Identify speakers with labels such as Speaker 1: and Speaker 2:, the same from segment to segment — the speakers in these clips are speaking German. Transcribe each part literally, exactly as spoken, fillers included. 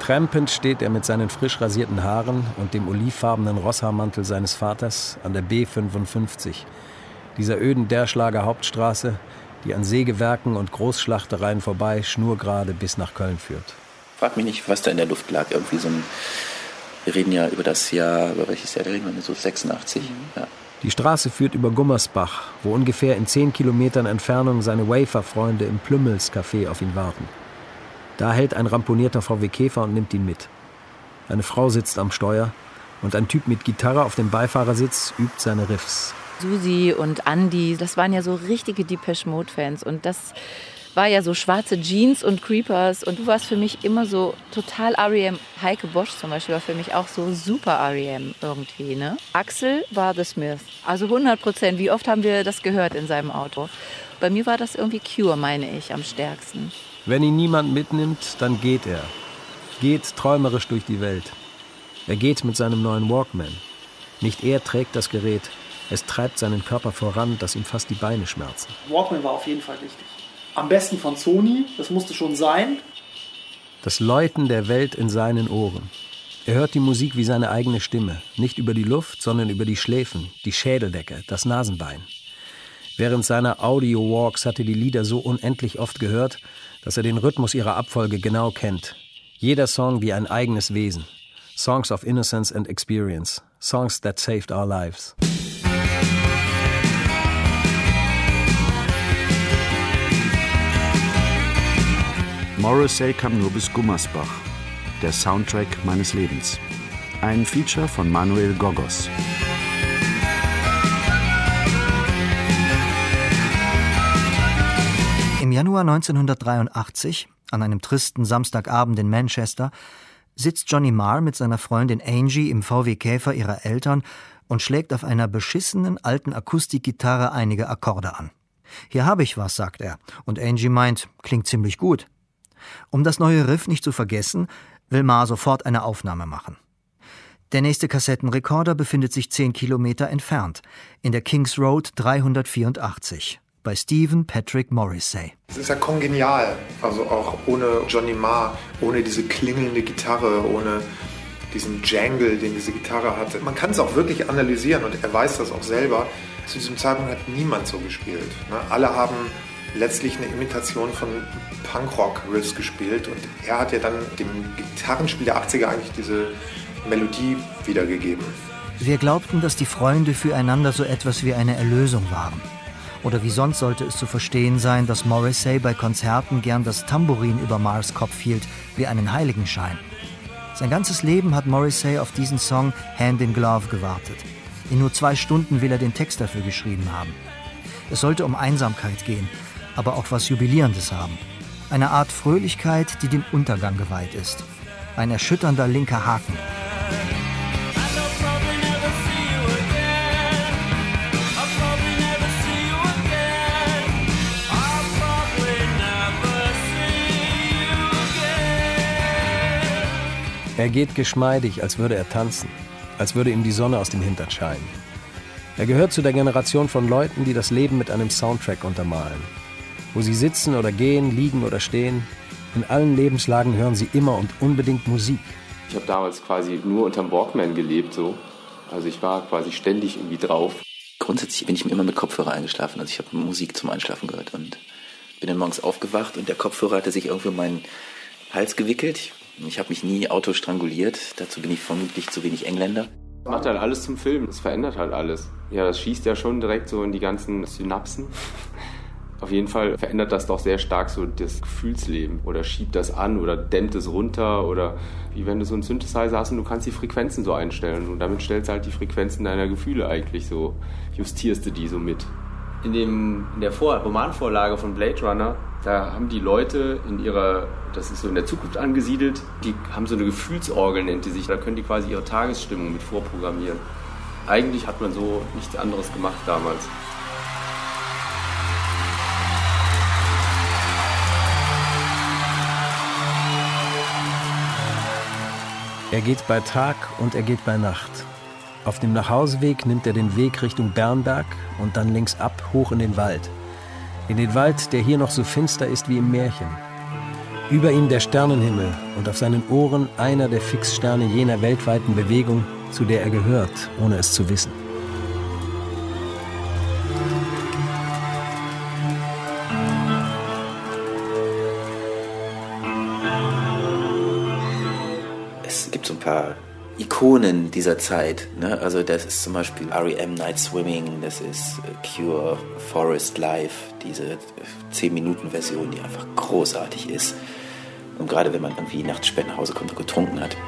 Speaker 1: Trampend steht er mit seinen frisch rasierten Haaren und dem olivfarbenen Rosshaarmantel seines Vaters an der B fünfundfünfzig, dieser öden Derschlager Hauptstraße, die an Sägewerken und Großschlachtereien vorbei schnurgerade bis nach Köln führt.
Speaker 2: Frag mich nicht, was da in der Luft lag. Irgendwie so ein, wir reden ja über das Jahr, über welches Jahr reden wir, so sechsundachtzig. Mhm. Ja.
Speaker 1: Die Straße führt über Gummersbach, wo ungefähr in zehn Kilometern Entfernung seine Wafer-Freunde im Plümmels-Café auf ihn warten. Da hält ein ramponierter V W Käfer und nimmt ihn mit. Eine Frau sitzt am Steuer und ein Typ mit Gitarre auf dem Beifahrersitz übt seine Riffs.
Speaker 3: Susi und Andy, das waren ja so richtige Depeche Mode-Fans. Und das war ja so schwarze Jeans und Creepers. Und du warst für mich immer so total R E M. Heike Bosch zum Beispiel war für mich auch so super R E M irgendwie, ne? Axel war The Smith. Also hundert Prozent. Wie oft haben wir das gehört in seinem Auto? Bei mir war das irgendwie Cure, meine ich, am stärksten.
Speaker 1: Wenn ihn niemand mitnimmt, dann geht er. Geht träumerisch durch die Welt. Er geht mit seinem neuen Walkman. Nicht er trägt das Gerät. Es treibt seinen Körper voran, dass ihm fast die Beine schmerzen.
Speaker 4: Walkman war auf jeden Fall richtig. Am besten von Sony, das musste schon sein.
Speaker 1: Das Läuten der Welt in seinen Ohren. Er hört die Musik wie seine eigene Stimme. Nicht über die Luft, sondern über die Schläfen, die Schädeldecke, das Nasenbein. Während seiner Audio-Walks hat er die Lieder so unendlich oft gehört, dass er den Rhythmus ihrer Abfolge genau kennt. Jeder Song wie ein eigenes Wesen. Songs of Innocence and Experience. Songs that saved our lives.
Speaker 5: Morrissey kam nur bis Gummersbach. Der Soundtrack meines Lebens. Ein Feature von Manuel Gogos.
Speaker 6: Im Januar neunzehnhundertdreiundachtzig, an einem tristen Samstagabend in Manchester, sitzt Johnny Marr mit seiner Freundin Angie im V W Käfer ihrer Eltern und schlägt auf einer beschissenen alten Akustikgitarre einige Akkorde an. »Hier habe ich was«, sagt er, und Angie meint, klingt ziemlich gut. Um das neue Riff nicht zu vergessen, will Marr sofort eine Aufnahme machen. Der nächste Kassettenrekorder befindet sich zehn Kilometer entfernt, in der Kings Road dreihundertvierundachtzig. Bei Stephen Patrick Morrissey.
Speaker 7: Es ist ja kongenial, also auch ohne Johnny Marr, ohne diese klingelnde Gitarre, ohne diesen Jangle, den diese Gitarre hatte. Man kann es auch wirklich analysieren und er weiß das auch selber. Zu diesem Zeitpunkt hat niemand so gespielt. Ne? Alle haben letztlich eine Imitation von Punkrock-Riffs gespielt und er hat ja dann dem Gitarrenspiel der achtziger eigentlich diese Melodie wiedergegeben.
Speaker 6: Wir glaubten, dass die Freunde füreinander so etwas wie eine Erlösung waren. Oder wie sonst sollte es zu verstehen sein, dass Morrissey bei Konzerten gern das Tambourin über Marrs Kopf hielt, wie einen Heiligenschein. Sein ganzes Leben hat Morrissey auf diesen Song Hand in Glove gewartet. In nur zwei Stunden will er den Text dafür geschrieben haben. Es sollte um Einsamkeit gehen, aber auch was Jubilierendes haben. Eine Art Fröhlichkeit, die dem Untergang geweiht ist. Ein erschütternder linker Haken.
Speaker 1: Er geht geschmeidig, als würde er tanzen, als würde ihm die Sonne aus dem Hintern scheinen. Er gehört zu der Generation von Leuten, die das Leben mit einem Soundtrack untermalen. Wo sie sitzen oder gehen, liegen oder stehen, in allen Lebenslagen hören sie immer und unbedingt Musik.
Speaker 8: Ich habe damals quasi nur unterm Walkman gelebt, so. Also ich war quasi ständig irgendwie drauf.
Speaker 2: Grundsätzlich bin ich mir immer mit Kopfhörer eingeschlafen. Also ich habe Musik zum Einschlafen gehört und bin dann morgens aufgewacht und der Kopfhörer hatte sich irgendwie um meinen Hals gewickelt. Ich habe mich nie autostranguliert, dazu bin ich vermutlich zu wenig Engländer.
Speaker 8: Das macht halt alles zum Film, das verändert halt alles. Ja, das schießt ja schon direkt so in die ganzen Synapsen. Auf jeden Fall verändert das doch sehr stark so das Gefühlsleben oder schiebt das an oder dämmt es runter oder wie wenn du so einen Synthesizer hast und du kannst die Frequenzen so einstellen und damit stellst du halt die Frequenzen deiner Gefühle eigentlich so, justierst du die so mit. In, dem, in der Vor- Romanvorlage von Blade Runner, da haben die Leute in ihrer, das ist so in der Zukunft angesiedelt, die haben so eine Gefühlsorgel, nennt die sich, da können die quasi ihre Tagesstimmung mit vorprogrammieren. Eigentlich hat man so nichts anderes gemacht damals.
Speaker 1: Er geht bei Tag und er geht bei Nacht. Auf dem Nachhauseweg nimmt er den Weg Richtung Bernberg und dann links ab, hoch in den Wald. In den Wald, der hier noch so finster ist wie im Märchen. Über ihm der Sternenhimmel und auf seinen Ohren einer der Fixsterne jener weltweiten Bewegung, zu der er gehört, ohne es zu wissen.
Speaker 2: Es gibt so ein paar Ikonen dieser Zeit, ne? Also das ist zum Beispiel R E M Night Swimming, das ist Cure Forest Life, diese zehn Minuten Version, die einfach großartig ist. Und gerade wenn man irgendwie nachts spät nach Hause kommt und getrunken hat.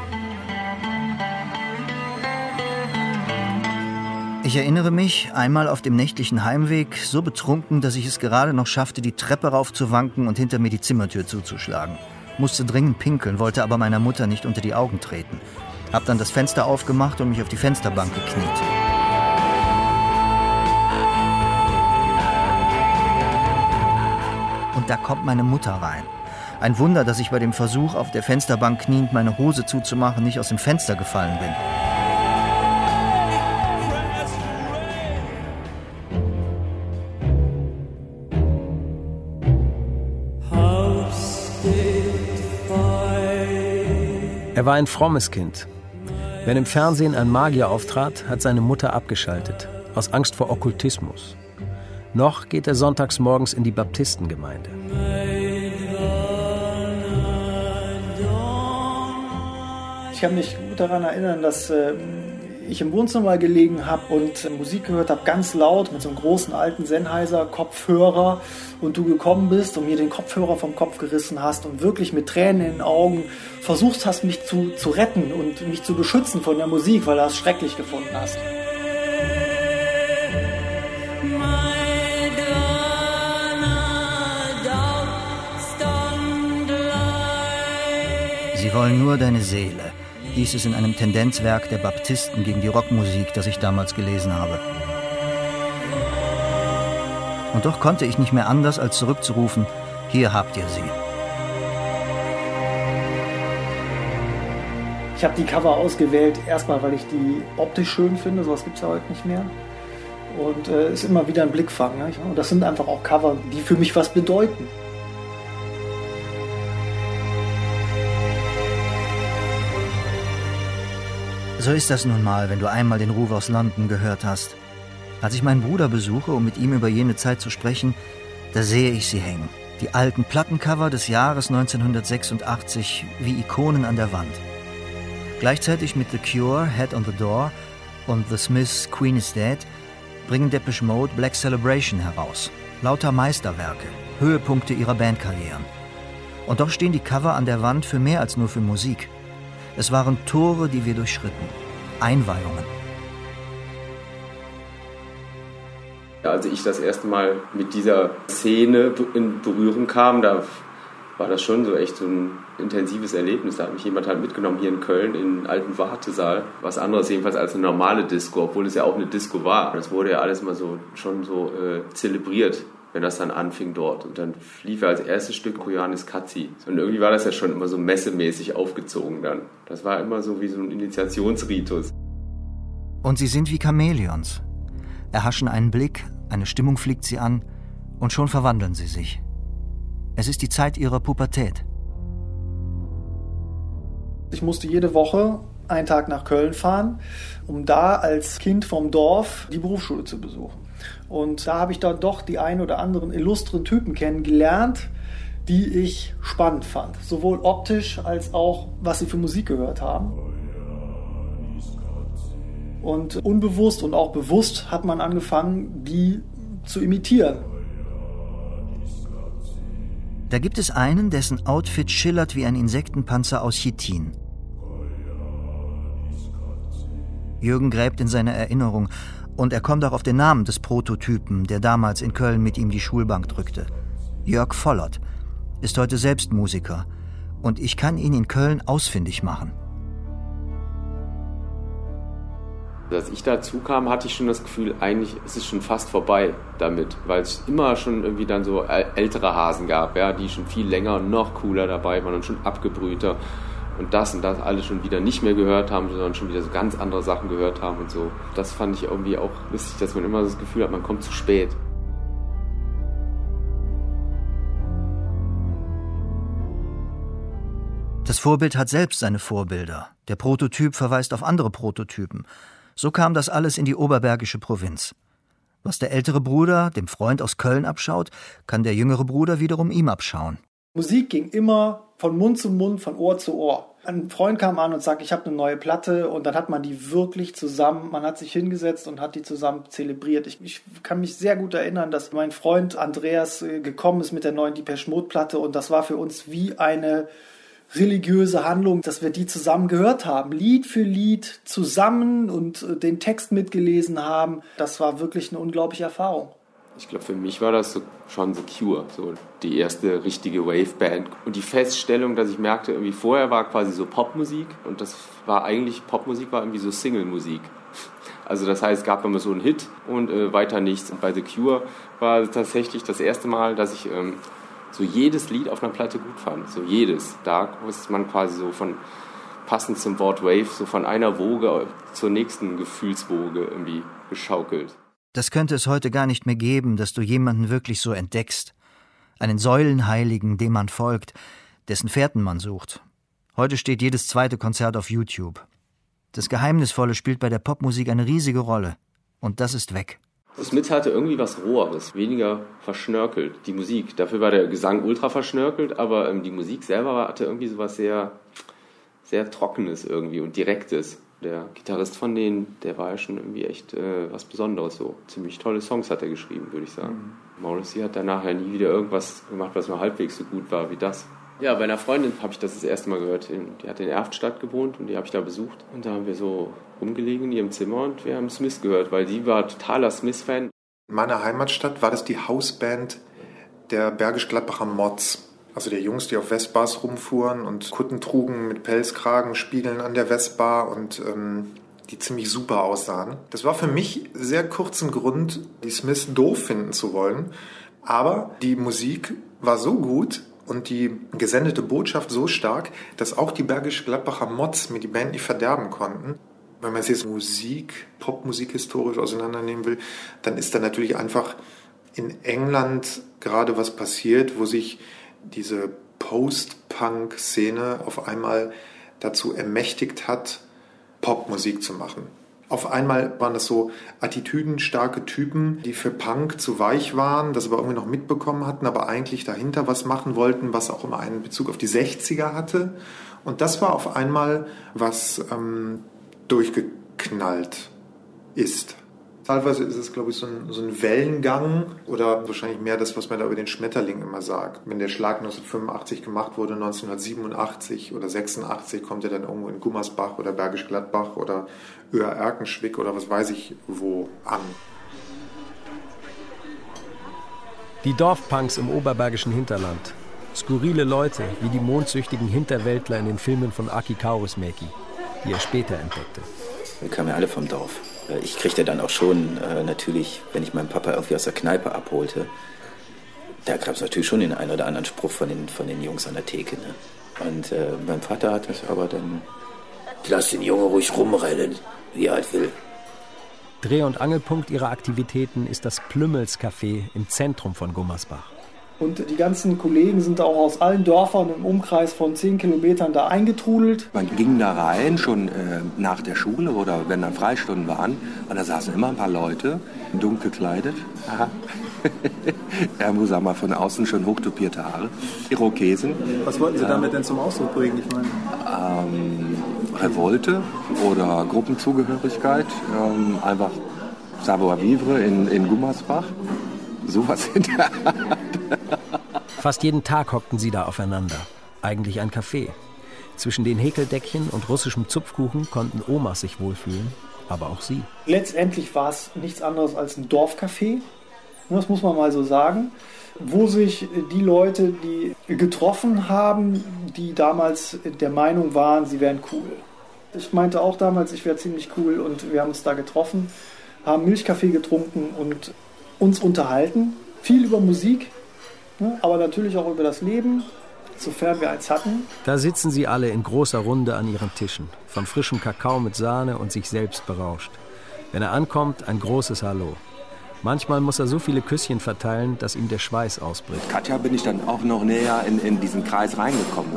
Speaker 6: Ich erinnere mich, einmal auf dem nächtlichen Heimweg, so betrunken, dass ich es gerade noch schaffte, die Treppe raufzuwanken und hinter mir die Zimmertür zuzuschlagen. Musste dringend pinkeln, wollte aber meiner Mutter nicht unter die Augen treten. Hab dann das Fenster aufgemacht und mich auf die Fensterbank gekniet. Und da kommt meine Mutter rein. Ein Wunder, dass ich bei dem Versuch, auf der Fensterbank kniend meine Hose zuzumachen, nicht aus dem Fenster gefallen bin.
Speaker 1: Er war ein frommes Kind. Wenn im Fernsehen ein Magier auftrat, hat seine Mutter abgeschaltet, aus Angst vor Okkultismus. Noch geht er sonntags morgens in die Baptistengemeinde.
Speaker 4: Ich kann mich gut daran erinnern, dass äh, ich im Wohnzimmer gelegen habe und äh, Musik gehört habe, ganz laut, mit so einem großen alten Sennheiser-Kopfhörer, und du gekommen bist und mir den Kopfhörer vom Kopf gerissen hast und wirklich mit Tränen in den Augen versucht hast, mich zu, zu retten und mich zu beschützen von der Musik, weil du es schrecklich gefunden hast.
Speaker 6: Sie wollen nur deine Seele, hieß es in einem Tendenzwerk der Baptisten gegen die Rockmusik, das ich damals gelesen habe. Und doch konnte ich nicht mehr anders, als zurückzurufen, hier habt ihr sie.
Speaker 4: Ich habe die Cover ausgewählt, erstmal, weil ich die optisch schön finde, sowas gibt es ja heute nicht mehr. Und es äh, ist immer wieder ein Blickfang. Ne? Und das sind einfach auch Cover, die für mich was bedeuten.
Speaker 6: So ist das nun mal, wenn du einmal den Ruf aus London gehört hast. Als ich meinen Bruder besuche, um mit ihm über jene Zeit zu sprechen, da sehe ich sie hängen. Die alten Plattencover des Jahres neunzehnhundertsechsundachtzig wie Ikonen an der Wand. Gleichzeitig mit The Cure, Head on the Door und The Smiths, Queen is Dead bringen Depeche Mode Black Celebration heraus. Lauter Meisterwerke, Höhepunkte ihrer Bandkarrieren. Und doch stehen die Cover an der Wand für mehr als nur für Musik. Es waren Tore, die wir durchschritten. Einweihungen.
Speaker 8: Als ich das erste Mal mit dieser Szene in Berührung kam, da war das schon so echt so ein intensives Erlebnis. Da hat mich jemand halt mitgenommen hier in Köln in einen alten Wartesaal. Was anderes jedenfalls als eine normale Disco, obwohl es ja auch eine Disco war. Das wurde ja alles mal so schon so äh, zelebriert, wenn das dann anfing dort. Und dann lief ja als erstes Stück Koyanis Katsi. Und irgendwie war das ja schon immer so messemäßig aufgezogen dann. Das war immer so wie so ein Initiationsritus.
Speaker 6: Und sie sind wie Chamäleons. Erhaschen einen Blick, eine Stimmung fliegt sie an und schon verwandeln sie sich. Es ist die Zeit ihrer Pubertät.
Speaker 4: Ich musste jede Woche einen Tag nach Köln fahren, um da als Kind vom Dorf die Berufsschule zu besuchen. Und da habe ich dann doch die ein oder anderen illustren Typen kennengelernt, die ich spannend fand. Sowohl optisch als auch, was sie für Musik gehört haben. Und unbewusst und auch bewusst hat man angefangen, die zu imitieren.
Speaker 6: Da gibt es einen, dessen Outfit schillert wie ein Insektenpanzer aus Chitin. Jürgen gräbt in seiner Erinnerung und er kommt auch auf den Namen des Prototypen, der damals in Köln mit ihm die Schulbank drückte. Jörg Vollert ist heute selbst Musiker und ich kann ihn in Köln ausfindig machen.
Speaker 8: Als ich dazu kam, hatte ich schon das Gefühl, eigentlich ist es schon fast vorbei damit, weil es immer schon irgendwie dann so ältere Hasen gab, ja, die schon viel länger und noch cooler dabei waren und schon abgebrühter und das und das alle schon wieder nicht mehr gehört haben, sondern schon wieder so ganz andere Sachen gehört haben und so. Das fand ich irgendwie auch lustig, dass man immer das Gefühl hat, man kommt zu spät.
Speaker 6: Das Vorbild hat selbst seine Vorbilder. Der Prototyp verweist auf andere Prototypen. So kam das alles in die oberbergische Provinz. Was der ältere Bruder dem Freund aus Köln abschaut, kann der jüngere Bruder wiederum ihm abschauen.
Speaker 4: Musik ging immer von Mund zu Mund, von Ohr zu Ohr. Ein Freund kam an und sagte, ich habe eine neue Platte, und dann hat man die wirklich zusammen, man hat sich hingesetzt und hat die zusammen zelebriert. Ich, ich kann mich sehr gut erinnern, dass mein Freund Andreas gekommen ist mit der neuen Depeche Mode Platte, und das war für uns wie eine religiöse Handlung, dass wir die zusammen gehört haben, Lied für Lied zusammen, und den Text mitgelesen haben. Das war wirklich eine unglaubliche Erfahrung.
Speaker 8: Ich glaube, für mich war das so, schon The Cure, so die erste richtige Waveband. Und die Feststellung, dass ich merkte, irgendwie vorher war quasi so Popmusik, und das war eigentlich, Popmusik war irgendwie so Single-Musik. Also das heißt, es gab immer so einen Hit und äh, weiter nichts. Und bei The Cure war es tatsächlich das erste Mal, dass ich ähm, so jedes Lied auf einer Platte gut fand. So jedes. Da ist man quasi so von, passend zum Wort Wave, so von einer Woge zur nächsten Gefühlswoge irgendwie geschaukelt.
Speaker 6: Das könnte es heute gar nicht mehr geben, dass du jemanden wirklich so entdeckst. Einen Säulenheiligen, dem man folgt, dessen Fährten man sucht. Heute steht jedes zweite Konzert auf YouTube. Das Geheimnisvolle spielt bei der Popmusik eine riesige Rolle. Und das ist weg.
Speaker 8: Smith hatte irgendwie was Roheres, weniger verschnörkelt, die Musik. Dafür war der Gesang ultra verschnörkelt, aber ähm, die Musik selber hatte irgendwie so was sehr, sehr Trockenes irgendwie und Direktes. Der Gitarrist von denen, der war ja schon irgendwie echt äh, was Besonderes so. Ziemlich tolle Songs hat er geschrieben, würde ich sagen. Mhm. Morrissey hat danach ja nie wieder irgendwas gemacht, was nur halbwegs so gut war wie das. Ja, bei einer Freundin habe ich das das erste Mal gehört. Die hat in Erftstadt gewohnt und die habe ich da besucht. Und da haben wir so rumgelegen in ihrem Zimmer und wir haben Smith gehört, weil die war totaler Smith-Fan.
Speaker 7: In meiner Heimatstadt war das die Hausband der Bergisch-Gladbacher Mods. Also der Jungs, die auf Vespas rumfuhren und Kutten trugen mit Pelzkragen, Spiegeln an der Vespa und ähm, die ziemlich super aussahen. Das war für mich sehr kurzen Grund, die Smiths doof finden zu wollen. Aber die Musik war so gut und die gesendete Botschaft so stark, dass auch die Bergisch-Gladbacher Mods mir die Band nicht verderben konnten. Wenn man es jetzt Musik, Popmusik historisch auseinandernehmen will, dann ist da natürlich einfach in England gerade was passiert, wo sich diese Post-Punk-Szene auf einmal dazu ermächtigt hat, Popmusik zu machen. Auf einmal waren das so attitüdenstarke Typen, die für Punk zu weich waren, das aber irgendwie noch mitbekommen hatten, aber eigentlich dahinter was machen wollten, was auch immer einen Bezug auf die sechziger hatte. Und das war auf einmal, was ähm, durchgeknallt ist. Teilweise ist es, glaube ich, so ein, so ein Wellengang oder wahrscheinlich mehr das, was man da über den Schmetterling immer sagt. Wenn der Schlag neunzehnhundertfünfundachtzig gemacht wurde, neunzehnhundertsiebenundachtzig oder sechsundachtzig, kommt er dann irgendwo in Gummersbach oder Bergisch Gladbach oder Öhr-Erkenschwick oder was weiß ich wo an.
Speaker 1: Die Dorfpunks im oberbergischen Hinterland. Skurrile Leute, wie die mondsüchtigen Hinterwäldler in den Filmen von Aki Kaurismäki, die er später entdeckte.
Speaker 2: Wir kamen ja alle vom Dorf. Ich kriegte dann auch schon äh, natürlich, wenn ich meinen Papa irgendwie aus der Kneipe abholte, da gab es natürlich schon den einen oder anderen Spruch von den, von den Jungs an der Theke. Ne? Und äh, mein Vater hat das aber dann, lass den Junge ruhig rumrennen, wie er halt will.
Speaker 1: Dreh- und Angelpunkt ihrer Aktivitäten ist das Plümmels Café im Zentrum von Gummersbach.
Speaker 4: Und die ganzen Kollegen sind auch aus allen Dörfern im Umkreis von zehn Kilometern da eingetrudelt.
Speaker 9: Man ging da rein, schon äh, nach der Schule oder wenn dann Freistunden waren. Und da saßen immer ein paar Leute, dunkel gekleidet. Aha. Irgendwo, sag mal, von außen schon hochtopierte Haare. Irokesen.
Speaker 4: Was wollten Sie äh, damit denn zum Ausdruck bringen? Ich meine?
Speaker 9: Ähm, Revolte oder Gruppenzugehörigkeit. Ähm, einfach Savoir-vivre in, in Gummersbach. Sowas in der Art.
Speaker 1: Fast jeden Tag hockten sie da aufeinander. Eigentlich ein Café. Zwischen den Häkeldeckchen und russischem Zupfkuchen konnten Omas sich wohlfühlen, aber auch sie.
Speaker 4: Letztendlich war es nichts anderes als ein Dorfcafé, das muss man mal so sagen, wo sich die Leute, die getroffen haben, die damals der Meinung waren, sie wären cool. Ich meinte auch damals, ich wäre ziemlich cool und wir haben uns da getroffen, haben Milchkaffee getrunken und uns unterhalten, viel über Musik, aber natürlich auch über das Leben, sofern wir eins hatten.
Speaker 1: Da sitzen sie alle in großer Runde an ihren Tischen, von frischem Kakao mit Sahne und sich selbst berauscht. Wenn er ankommt, ein großes Hallo. Manchmal muss er so viele Küsschen verteilen, dass ihm der Schweiß ausbricht.
Speaker 9: Katja bin ich dann auch noch näher in, in diesen Kreis reingekommen. Also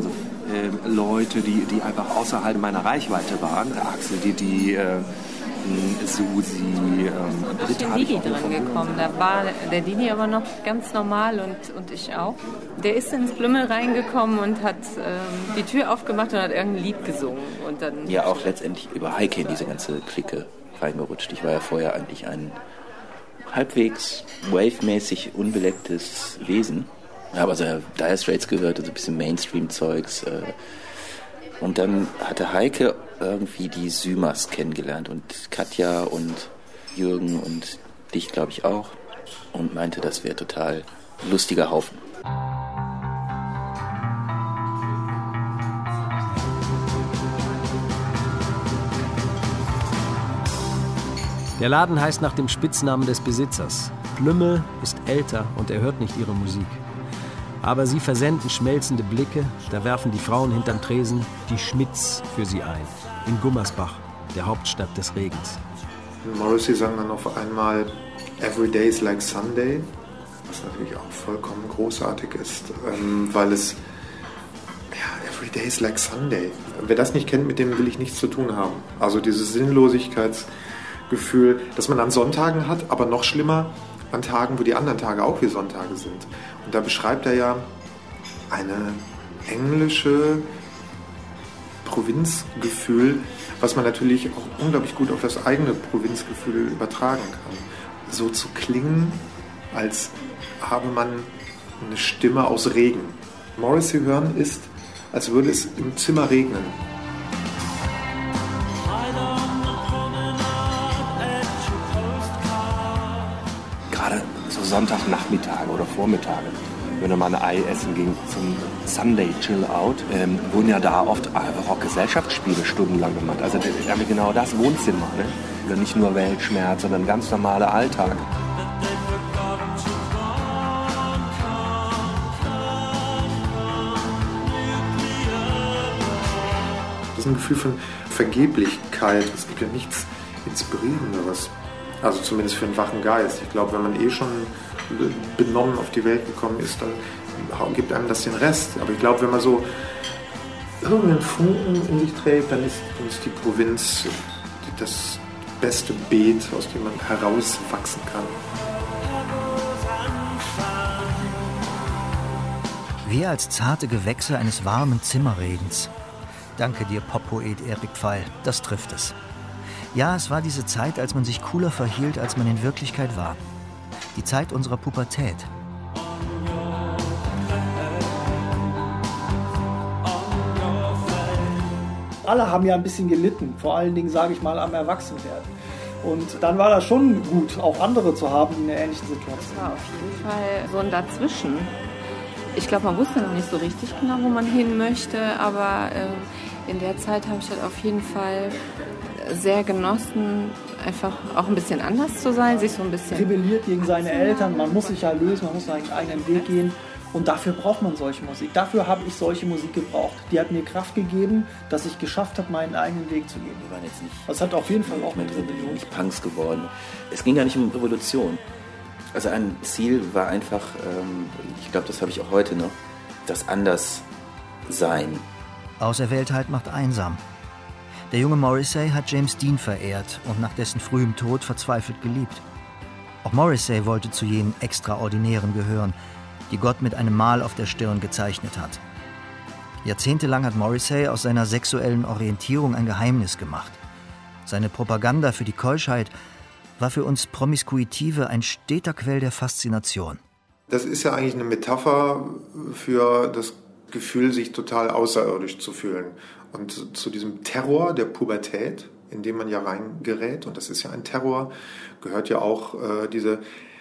Speaker 9: äh, Leute, die, die einfach außerhalb meiner Reichweite waren. Axel, die, die äh, Susi, ähm,
Speaker 10: da ist der Didi dran gekommen. Da war der Didi aber noch ganz normal und, und ich auch. Der ist ins Blümmel reingekommen und hat ähm, die Tür aufgemacht und hat irgendein Lied gesungen. Und dann
Speaker 2: ja, auch letztendlich über Heike in diese ganze Clique reingerutscht. Ich war ja vorher eigentlich ein halbwegs wave-mäßig unbelecktes Wesen. Ich habe also Dire Straits gehört, also ein bisschen Mainstream-Zeugs. Und dann hatte Heike irgendwie die Sümas kennengelernt und Katja und Jürgen und dich, glaube ich, auch. Und meinte, das wäre total lustiger Haufen.
Speaker 1: Der Laden heißt nach dem Spitznamen des Besitzers. Blümmel ist älter und er hört nicht ihre Musik. Aber sie versenden schmelzende Blicke, da werfen die Frauen hinterm Tresen die Schmitz für sie ein. In Gummersbach, der Hauptstadt des Regens.
Speaker 7: Morrissey sang dann auf einmal Every Day is like Sunday, was natürlich auch vollkommen großartig ist, ähm, weil es, ja, Every Day is like Sunday. Wer das nicht kennt, mit dem will ich nichts zu tun haben. Also dieses Sinnlosigkeitsgefühl, das man an Sonntagen hat, aber noch schlimmer an Tagen, wo die anderen Tage auch wie Sonntage sind. Und da beschreibt er ja eine englische Provinzgefühl, was man natürlich auch unglaublich gut auf das eigene Provinzgefühl übertragen kann. So zu klingen, als habe man eine Stimme aus Regen. Morrissey hören ist, als würde es im Zimmer regnen.
Speaker 9: Gerade so Sonntagnachmittage oder Vormittage, wenn man ein Ei essen ging zum Sunday Chill Out, ähm, wurden ja da oft einfach auch Gesellschaftsspiele stundenlang gemacht. Also da haben wir genau das Wohnzimmer, ne? Oder nicht nur Weltschmerz, sondern ganz normaler Alltag.
Speaker 7: Das ist ein Gefühl von Vergeblichkeit. Es gibt ja nichts Inspirierenderes. Also zumindest für einen wachen Geist. Ich glaube, wenn man eh schon benommen auf die Welt gekommen ist, dann gibt einem das den Rest. Aber ich glaube, wenn man so irgendeinen Funken in sich trägt, dann ist, dann ist die Provinz das beste Beet, aus dem man herauswachsen kann.
Speaker 6: Wir als zarte Gewächse eines warmen Zimmerregens. Danke dir, Pop-Poet Erik Pfeil, das trifft es. Ja, es war diese Zeit, als man sich cooler verhielt, als man in Wirklichkeit war. Die Zeit unserer Pubertät.
Speaker 4: Alle haben ja ein bisschen gelitten, vor allen Dingen, sage ich mal, am Erwachsenwerden. Und dann war das schon gut, auch andere zu haben, die in einer ähnlichen Situation
Speaker 10: waren. Das war auf jeden Fall so ein Dazwischen. Ich glaube, man wusste noch nicht so richtig genau, wo man hin möchte, aber äh, in der Zeit habe ich halt auf jeden Fall sehr genossen, einfach auch ein bisschen anders zu sein, sich so ein bisschen...
Speaker 4: rebelliert gegen seine Eltern, man muss sich ja lösen, man muss seinen eigenen Weg gehen und dafür braucht man solche Musik. Dafür habe ich solche Musik gebraucht. Die hat mir Kraft gegeben, dass ich geschafft habe, meinen eigenen Weg zu gehen.
Speaker 2: Wir waren jetzt nicht...
Speaker 4: Das hat auf jeden Fall auch mit Rebellion...
Speaker 2: nicht Punks geworden. Es ging ja nicht um Revolution. Also ein Ziel war einfach, ähm, ich glaube, das habe ich auch heute noch, das Anderssein.
Speaker 6: Auserwähltheit macht einsam. Der junge Morrissey hat James Dean verehrt und nach dessen frühem Tod verzweifelt geliebt. Auch Morrissey wollte zu jenen Extraordinären gehören, die Gott mit einem Mal auf der Stirn gezeichnet hat. Jahrzehntelang hat Morrissey aus seiner sexuellen Orientierung ein Geheimnis gemacht. Seine Propaganda für die Keuschheit war für uns Promiskuitive ein steter Quell der Faszination.
Speaker 7: Das ist ja eigentlich eine Metapher für das Gefühl, sich total außerirdisch zu fühlen. Und zu diesem Terror der Pubertät, in dem man ja reingerät, und das ist ja ein Terror, gehört ja auch äh, diese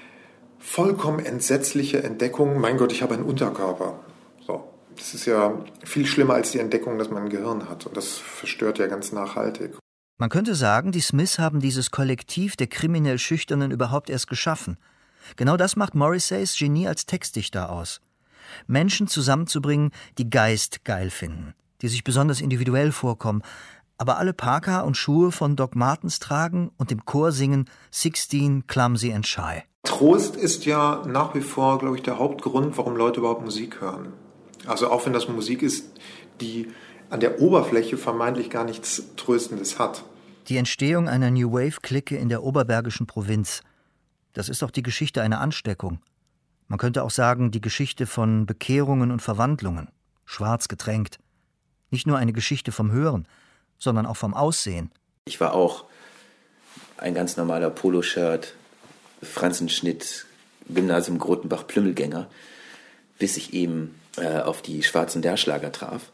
Speaker 7: vollkommen entsetzliche Entdeckung, mein Gott, ich habe einen Unterkörper. So, das ist ja viel schlimmer als die Entdeckung, dass man ein Gehirn hat. Und das verstört ja ganz nachhaltig.
Speaker 6: Man könnte sagen, die Smiths haben dieses Kollektiv der kriminell Schüchternen überhaupt erst geschaffen. Genau das macht Morrisseys Genie als Textdichter aus. Menschen zusammenzubringen, die Geist geil finden, die sich besonders individuell vorkommen, aber alle Parker und Schuhe von Doc Martens tragen und im Chor singen Sixteen, Clumsy and Shy.
Speaker 7: Trost ist ja nach wie vor, glaube ich, der Hauptgrund, warum Leute überhaupt Musik hören. Also auch wenn das Musik ist, die an der Oberfläche vermeintlich gar nichts Tröstendes hat.
Speaker 6: Die Entstehung einer New Wave-Clique in der oberbergischen Provinz. Das ist doch die Geschichte einer Ansteckung. Man könnte auch sagen, die Geschichte von Bekehrungen und Verwandlungen. Schwarz getränkt. Nicht nur eine Geschichte vom Hören, sondern auch vom Aussehen.
Speaker 2: Ich war auch ein ganz normaler Poloshirt, Franzenschnitt, Gymnasium Grotenbach-Plümmelgänger, bis ich eben äh, auf die schwarzen Derschlager traf.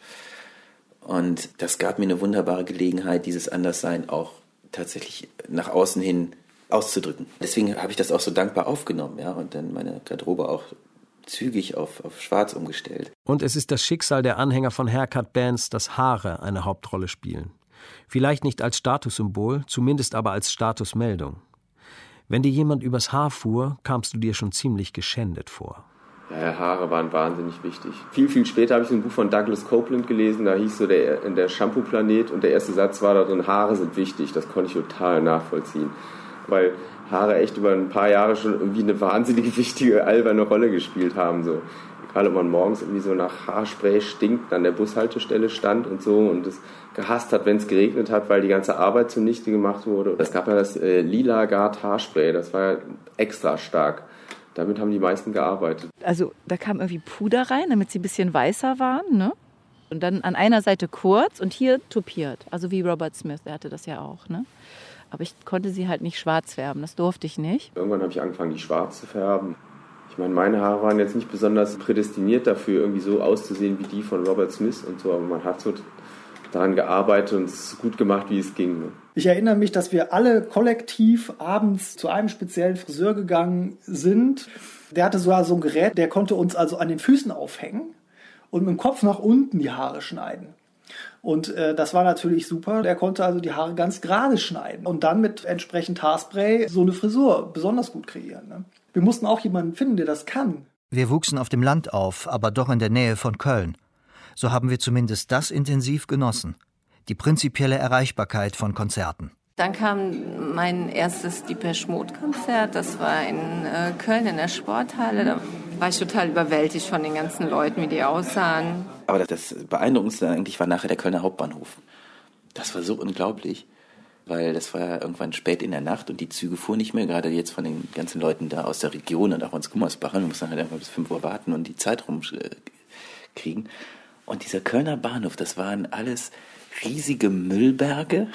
Speaker 2: Und das gab mir eine wunderbare Gelegenheit, dieses Anderssein auch tatsächlich nach außen hin auszudrücken. Deswegen habe ich das auch so dankbar aufgenommen, ja, und dann meine Garderobe auch zügig auf, auf Schwarz umgestellt.
Speaker 1: Und es ist das Schicksal der Anhänger von Haircut-Bands, dass Haare eine Hauptrolle spielen. Vielleicht nicht als Statussymbol, zumindest aber als Statusmeldung. Wenn dir jemand übers Haar fuhr, kamst du dir schon ziemlich geschändet vor.
Speaker 8: Ja, Haare waren wahnsinnig wichtig. Viel, viel später habe ich so ein Buch von Douglas Copeland gelesen, da hieß so der, der Shampoo-Planet und der erste Satz war da drin, Haare sind wichtig. Das konnte ich total nachvollziehen, weil Haare echt über ein paar Jahre schon irgendwie eine wahnsinnig wichtige, alberne Rolle gespielt haben. So. Gerade wenn man morgens irgendwie so nach Haarspray stinkt, an der Bushaltestelle stand und so und es gehasst hat, wenn es geregnet hat, weil die ganze Arbeit zunichte gemacht wurde. Es gab ja das äh, Lila Guard Haarspray, das war ja extra stark. Damit haben die meisten gearbeitet.
Speaker 3: Also da kam irgendwie Puder rein, damit sie ein bisschen weißer waren, ne? Und dann an einer Seite kurz und hier tupiert. Also wie Robert Smith, der hatte das ja auch, ne? Aber ich konnte sie halt nicht schwarz färben, das durfte ich nicht.
Speaker 8: Irgendwann habe ich angefangen, die schwarz zu färben. Ich meine, meine Haare waren jetzt nicht besonders prädestiniert dafür, irgendwie so auszusehen wie die von Robert Smith und so. Aber man hat so daran gearbeitet und es gut gemacht, wie es ging.
Speaker 4: Ich erinnere mich, dass wir alle kollektiv abends zu einem speziellen Friseur gegangen sind. Der hatte sogar so ein Gerät, der konnte uns also an den Füßen aufhängen und mit dem Kopf nach unten die Haare schneiden. Und äh, das war natürlich super. Der konnte also die Haare ganz gerade schneiden und dann mit entsprechend Haarspray so eine Frisur besonders gut kreieren. Ne? Wir mussten auch jemanden finden, der das kann.
Speaker 6: Wir wuchsen auf dem Land auf, aber doch in der Nähe von Köln. So haben wir zumindest das intensiv genossen. Die prinzipielle Erreichbarkeit von Konzerten.
Speaker 10: Dann kam mein erstes Depeche Mode Konzert. Das war in äh, Köln in der Sporthalle. Da war ich total überwältigt von den ganzen Leuten, wie die aussahen.
Speaker 2: Aber das Beeindruckendste eigentlich war nachher der Kölner Hauptbahnhof. Das war so unglaublich, weil das war ja irgendwann spät in der Nacht und die Züge fuhren nicht mehr, gerade jetzt von den ganzen Leuten da aus der Region und auch aus Gummersbach. Wir mussten halt einfach bis fünf Uhr warten und die Zeit rumkriegen. Und dieser Kölner Bahnhof, das waren alles riesige Müllberge,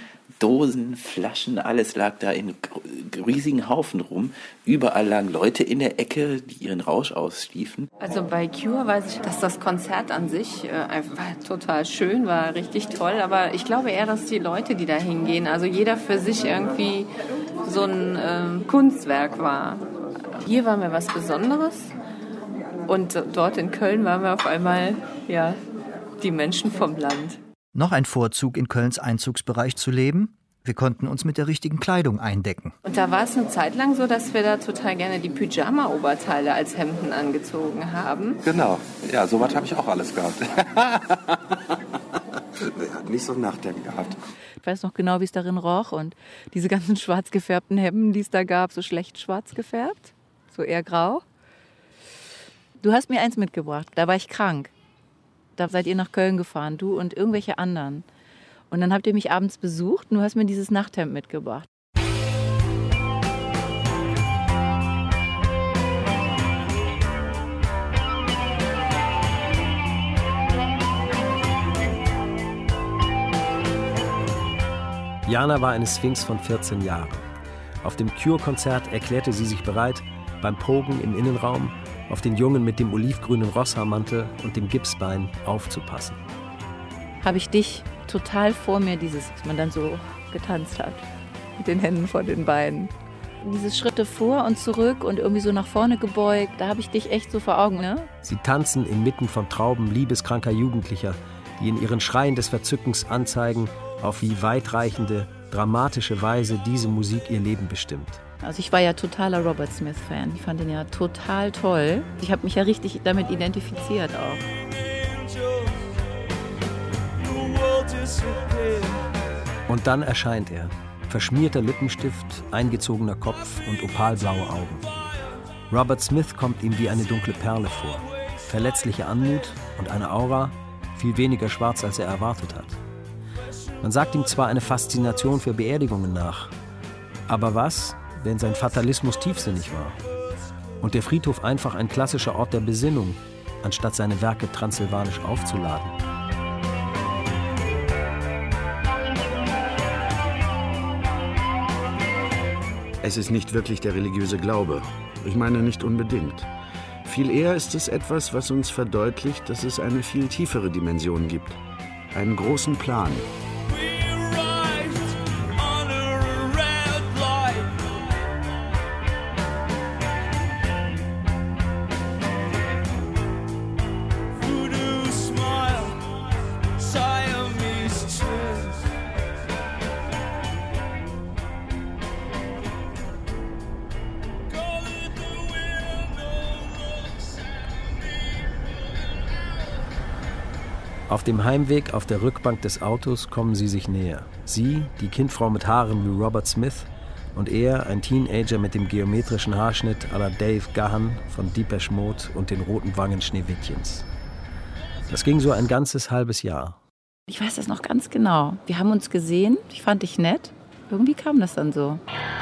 Speaker 2: Dosen, Flaschen, alles lag da in riesigen Haufen rum. Überall lagen Leute in der Ecke, die ihren Rausch ausstiefen.
Speaker 10: Also bei Cure weiß ich, dass das Konzert an sich äh, einfach total schön war, richtig toll. Aber ich glaube eher, dass die Leute, die da hingehen, also jeder für sich irgendwie so ein äh, Kunstwerk war. Hier waren wir was Besonderes. Und dort in Köln waren wir auf einmal, ja, die Menschen vom Land.
Speaker 6: Noch ein Vorzug, in Kölns Einzugsbereich zu leben? Wir konnten uns mit der richtigen Kleidung eindecken.
Speaker 10: Und da war es eine Zeit lang so, dass wir da total gerne die Pyjama-Oberteile als Hemden angezogen haben.
Speaker 9: Genau, ja, sowas habe ich auch alles gehabt. Er hat nicht so Nachdenken gehabt.
Speaker 3: Ich weiß noch genau, wie es darin roch und diese ganzen schwarz gefärbten Hemden, die es da gab, so schlecht schwarz gefärbt, so eher grau. Du hast mir eins mitgebracht, da war ich krank. Da seid ihr nach Köln gefahren, du und irgendwelche anderen. Und dann habt ihr mich abends besucht und du hast mir dieses Nachthemd mitgebracht.
Speaker 1: Jana war eine Sphinx von vierzehn Jahren. Auf dem Cure-Konzert erklärte sie sich bereit, beim Pogen im Innenraum auf den Jungen mit dem olivgrünen Rosshaarmantel und dem Gipsbein aufzupassen.
Speaker 3: Habe ich dich total vor mir, dieses, was man dann so getanzt hat, mit den Händen vor den Beinen. Dieses Schritte vor und zurück und irgendwie so nach vorne gebeugt, da habe ich dich echt so vor Augen, ne?
Speaker 1: Sie tanzen inmitten von Trauben liebeskranker Jugendlicher, die in ihren Schreien des Verzückens anzeigen, auf wie weitreichende, dramatische Weise diese Musik ihr Leben bestimmt.
Speaker 3: Also ich war ja totaler Robert Smith-Fan. Ich fand ihn ja total toll. Ich habe mich ja richtig damit identifiziert auch.
Speaker 1: Und dann erscheint er. Verschmierter Lippenstift, eingezogener Kopf und opalblaue Augen. Robert Smith kommt ihm wie eine dunkle Perle vor. Verletzliche Anmut und eine Aura, viel weniger schwarz, als er erwartet hat. Man sagt ihm zwar eine Faszination für Beerdigungen nach, aber was, wenn sein Fatalismus tiefsinnig war und der Friedhof einfach ein klassischer Ort der Besinnung, anstatt seine Werke transsilvanisch aufzuladen?
Speaker 5: Es ist nicht wirklich der religiöse Glaube. Ich meine nicht unbedingt. Viel eher ist es etwas, was uns verdeutlicht, dass es eine viel tiefere Dimension gibt. Einen großen Plan.
Speaker 1: Auf dem Heimweg auf der Rückbank des Autos kommen sie sich näher. Sie, die Kindfrau mit Haaren wie Robert Smith, und er, ein Teenager mit dem geometrischen Haarschnitt à la Dave Gahan von Depeche Mode und den roten Wangen Schneewittchens. Das ging so ein ganzes halbes Jahr.
Speaker 3: Ich weiß das noch ganz genau. Wir haben uns gesehen, ich fand dich nett. Irgendwie kam das dann so.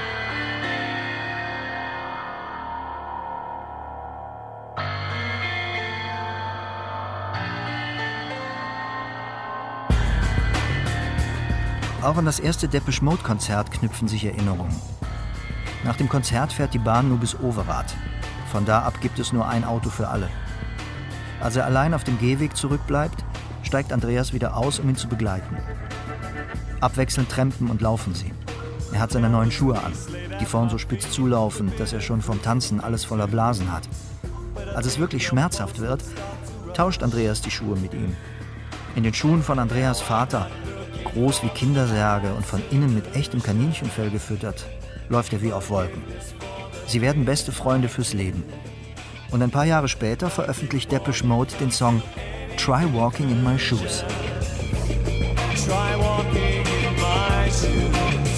Speaker 6: Auch an das erste Depeche Mode Konzert knüpfen sich Erinnerungen. Nach dem Konzert fährt die Bahn nur bis Overath. Von da ab gibt es nur ein Auto für alle. Als er allein auf dem Gehweg zurückbleibt, steigt Andreas wieder aus, um ihn zu begleiten. Abwechselnd trampen und laufen sie. Er hat seine neuen Schuhe an, die vorn so spitz zulaufen, dass er schon vom Tanzen alles voller Blasen hat. Als es wirklich schmerzhaft wird, tauscht Andreas die Schuhe mit ihm. In den Schuhen von Andreas Vater, groß wie Kindersärge und von innen mit echtem Kaninchenfell gefüttert, läuft er wie auf Wolken. Sie werden beste Freunde fürs Leben. Und ein paar Jahre später veröffentlicht Depeche Mode den Song Try Walking in My Shoes.
Speaker 11: Try walking in my shoes.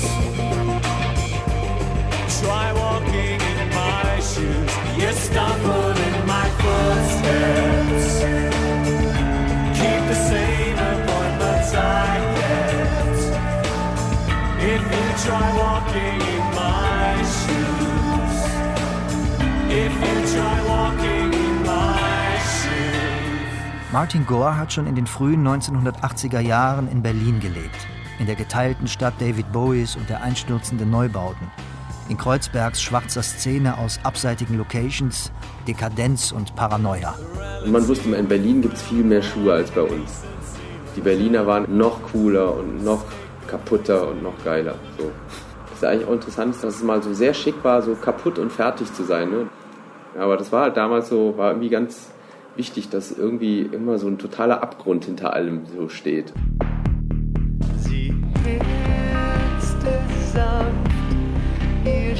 Speaker 11: Try walking in my shoes. You stumbled in my footsteps. Keep the same appointments I kept. If you try walking in my shoes. If you try walking in my shoes.
Speaker 6: Martin Gore hat schon in den frühen neunzehnhundertachtziger Jahren in Berlin gelebt. In der geteilten Stadt David Bowies und der einstürzenden Neubauten. In Kreuzbergs schwarzer Szene aus abseitigen Locations, Dekadenz und Paranoia.
Speaker 8: Und man wusste, in Berlin gibt es viel mehr Schuhe als bei uns. Die Berliner waren noch cooler und noch kaputter und noch geiler. So. Das ist eigentlich auch interessant, dass es mal so sehr schick war, so kaputt und fertig zu sein. Ne? Aber das war halt damals so, war irgendwie ganz wichtig, dass irgendwie immer so ein totaler Abgrund hinter allem so steht.
Speaker 11: Sie hetzte sanft ihr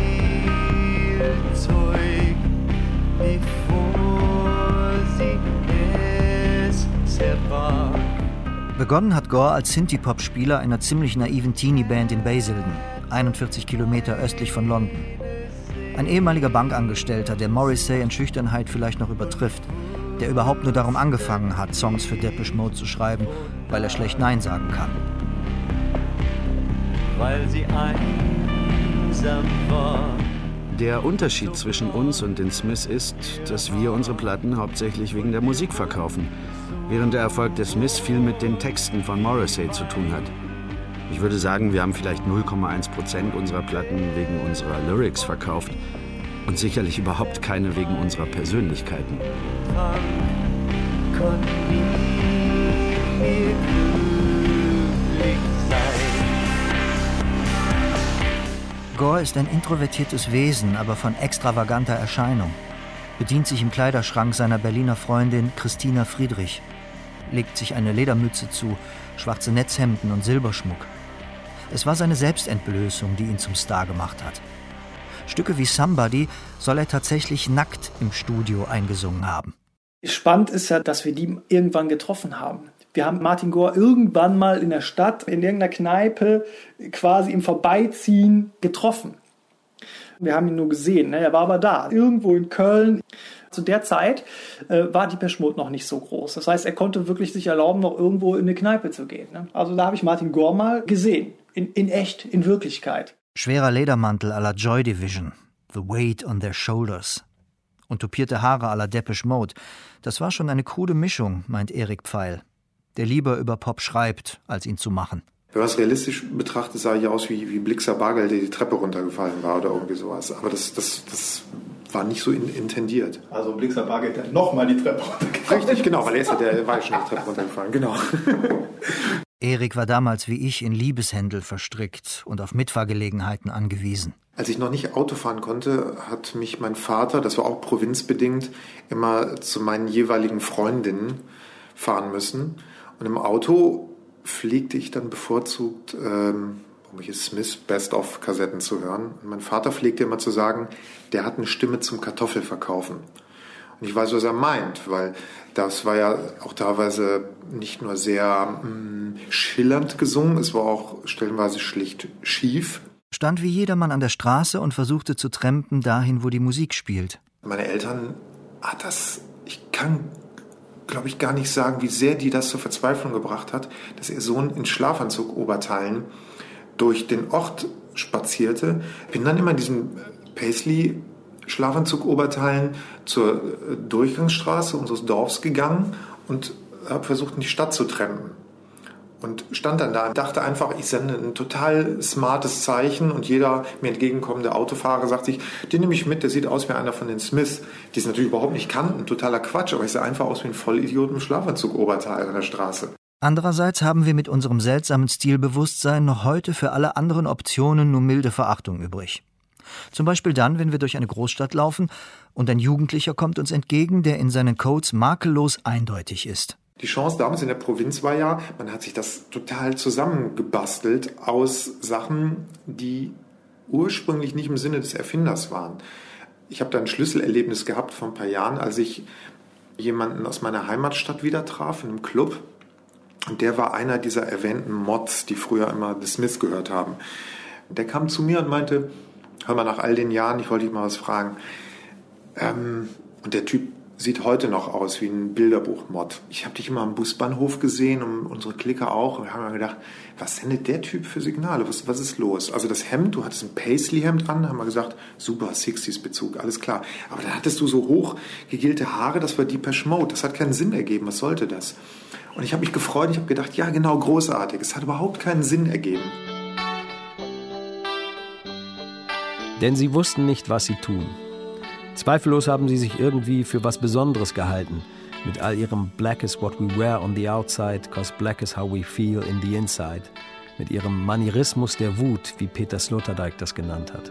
Speaker 11: Spielzeug, bevor sie es zerbrach.
Speaker 6: Begonnen hat Gore als Synthie-Pop-Spieler einer ziemlich naiven Teenie-Band in Basildon, einundvierzig Kilometer östlich von London. Ein ehemaliger Bankangestellter, der Morrissey in Schüchternheit vielleicht noch übertrifft, der überhaupt nur darum angefangen hat, Songs für Depeche Mode zu schreiben, weil er schlecht Nein sagen kann.
Speaker 11: Weil sie einsam war.
Speaker 5: Der Unterschied zwischen uns und den Smiths ist, dass wir unsere Platten hauptsächlich wegen der Musik verkaufen, während der Erfolg der Smiths viel mit den Texten von Morrissey zu tun hat. Ich würde sagen, wir haben vielleicht null Komma eins Prozent unserer Platten wegen unserer Lyrics verkauft und sicherlich überhaupt keine wegen unserer Persönlichkeiten.
Speaker 6: Gore ist ein introvertiertes Wesen, aber von extravaganter Erscheinung. Bedient sich im Kleiderschrank seiner Berliner Freundin Christina Friedrich. Legt sich eine Ledermütze zu, schwarze Netzhemden und Silberschmuck. Es war seine Selbstentblößung, die ihn zum Star gemacht hat. Stücke wie Somebody soll er tatsächlich nackt im Studio eingesungen haben.
Speaker 4: Spannend ist ja, dass wir die irgendwann getroffen haben. Wir haben Martin Gore irgendwann mal in der Stadt, in irgendeiner Kneipe, quasi im Vorbeiziehen getroffen. Wir haben ihn nur gesehen, ne? Er war aber da, irgendwo in Köln. Zu der Zeit äh, war Depeche Mode noch nicht so groß. Das heißt, er konnte wirklich sich erlauben, noch irgendwo in eine Kneipe zu gehen. Ne? Also da habe ich Martin Gore mal gesehen, in, in echt, in Wirklichkeit.
Speaker 6: Schwerer Ledermantel à la Joy Division, The Weight on Their Shoulders. Und tupierte Haare à la Depeche Mode. Das war schon eine krude Mischung, meint Erik Pfeil, der lieber über Pop schreibt, als ihn zu machen.
Speaker 7: Wenn man es realistisch betrachtet, sah ich aus wie, wie Blixer Bargeld, der die Treppe runtergefallen war oder irgendwie sowas. Aber das, das, das war nicht so in, intendiert.
Speaker 12: Also Blixer Bargeld, der nochmal die Treppe runtergefallen.
Speaker 7: Richtig, genau, weil er ist ja, der war ja schon die Treppe runtergefallen, genau.
Speaker 6: Erik war damals wie ich in Liebeshändel verstrickt und auf Mitfahrgelegenheiten angewiesen.
Speaker 7: Als ich noch nicht Auto fahren konnte, hat mich mein Vater, das war auch provinzbedingt, immer zu meinen jeweiligen Freundinnen fahren müssen. Und im Auto pflegte ich dann bevorzugt, ähm, irgendwelche Smith Best-of-Kassetten zu hören. Und mein Vater pflegte immer zu sagen, der hat eine Stimme zum Kartoffelverkaufen. Und ich weiß, was er meint, weil das war ja auch teilweise nicht nur sehr mh, schillernd gesungen, es war auch stellenweise schlicht schief.
Speaker 6: Stand wie jedermann an der Straße und versuchte zu trampen dahin, wo die Musik spielt.
Speaker 7: Meine Eltern hat das, ich kann, glaube ich, gar nicht sagen, wie sehr die das zur Verzweiflung gebracht hat, dass ihr Sohn in Schlafanzug-Oberteilen durch den Ort spazierte. Bin dann immer in diesem Paisley Schlafanzug-Oberteilen zur Durchgangsstraße unseres Dorfs gegangen und habe versucht, in die Stadt zu trampen. Und stand dann da und dachte einfach, ich sende ein total smartes Zeichen und jeder mir entgegenkommende Autofahrer sagt sich, den nehme ich mit, der sieht aus wie einer von den Smiths, die es natürlich überhaupt nicht kannten, totaler Quatsch, aber ich sah einfach aus wie ein Vollidiot im Schlafanzug-Oberteil an der Straße.
Speaker 6: Andererseits haben wir mit unserem seltsamen Stilbewusstsein noch heute für alle anderen Optionen nur milde Verachtung übrig. Zum Beispiel dann, wenn wir durch eine Großstadt laufen und ein Jugendlicher kommt uns entgegen, der in seinen Codes makellos eindeutig ist.
Speaker 7: Die Chance damals in der Provinz war ja, man hat sich das total zusammengebastelt aus Sachen, die ursprünglich nicht im Sinne des Erfinders waren. Ich habe da ein Schlüsselerlebnis gehabt vor ein paar Jahren, als ich jemanden aus meiner Heimatstadt wieder traf, in einem Club. Und der war einer dieser erwähnten Mods, die früher immer The Smiths gehört haben. Der kam zu mir und meinte, hör mal, nach all den Jahren, ich wollte dich mal was fragen. Ähm, und der Typ sieht heute noch aus wie ein Bilderbuch-Mod. Ich habe dich immer am Busbahnhof gesehen und unsere Clique auch. Und wir haben mir gedacht, was sendet der Typ für Signale? Was, was ist los? Also das Hemd, du hattest ein Paisley-Hemd an, haben wir gesagt, super, sechziger-Bezug, alles klar. Aber dann hattest du so hoch gegelte Haare, das war Depeche Mode. Das hat keinen Sinn ergeben. Was sollte das? Und ich habe mich gefreut, ich habe gedacht, ja genau, großartig. Es hat überhaupt keinen Sinn ergeben.
Speaker 1: Denn sie wussten nicht, was sie tun. Zweifellos haben sie sich irgendwie für was Besonderes gehalten, mit all ihrem Black is what we wear on the outside, cause black is how we feel in the inside, mit ihrem Manierismus der Wut, wie Peter Sloterdijk das genannt hat.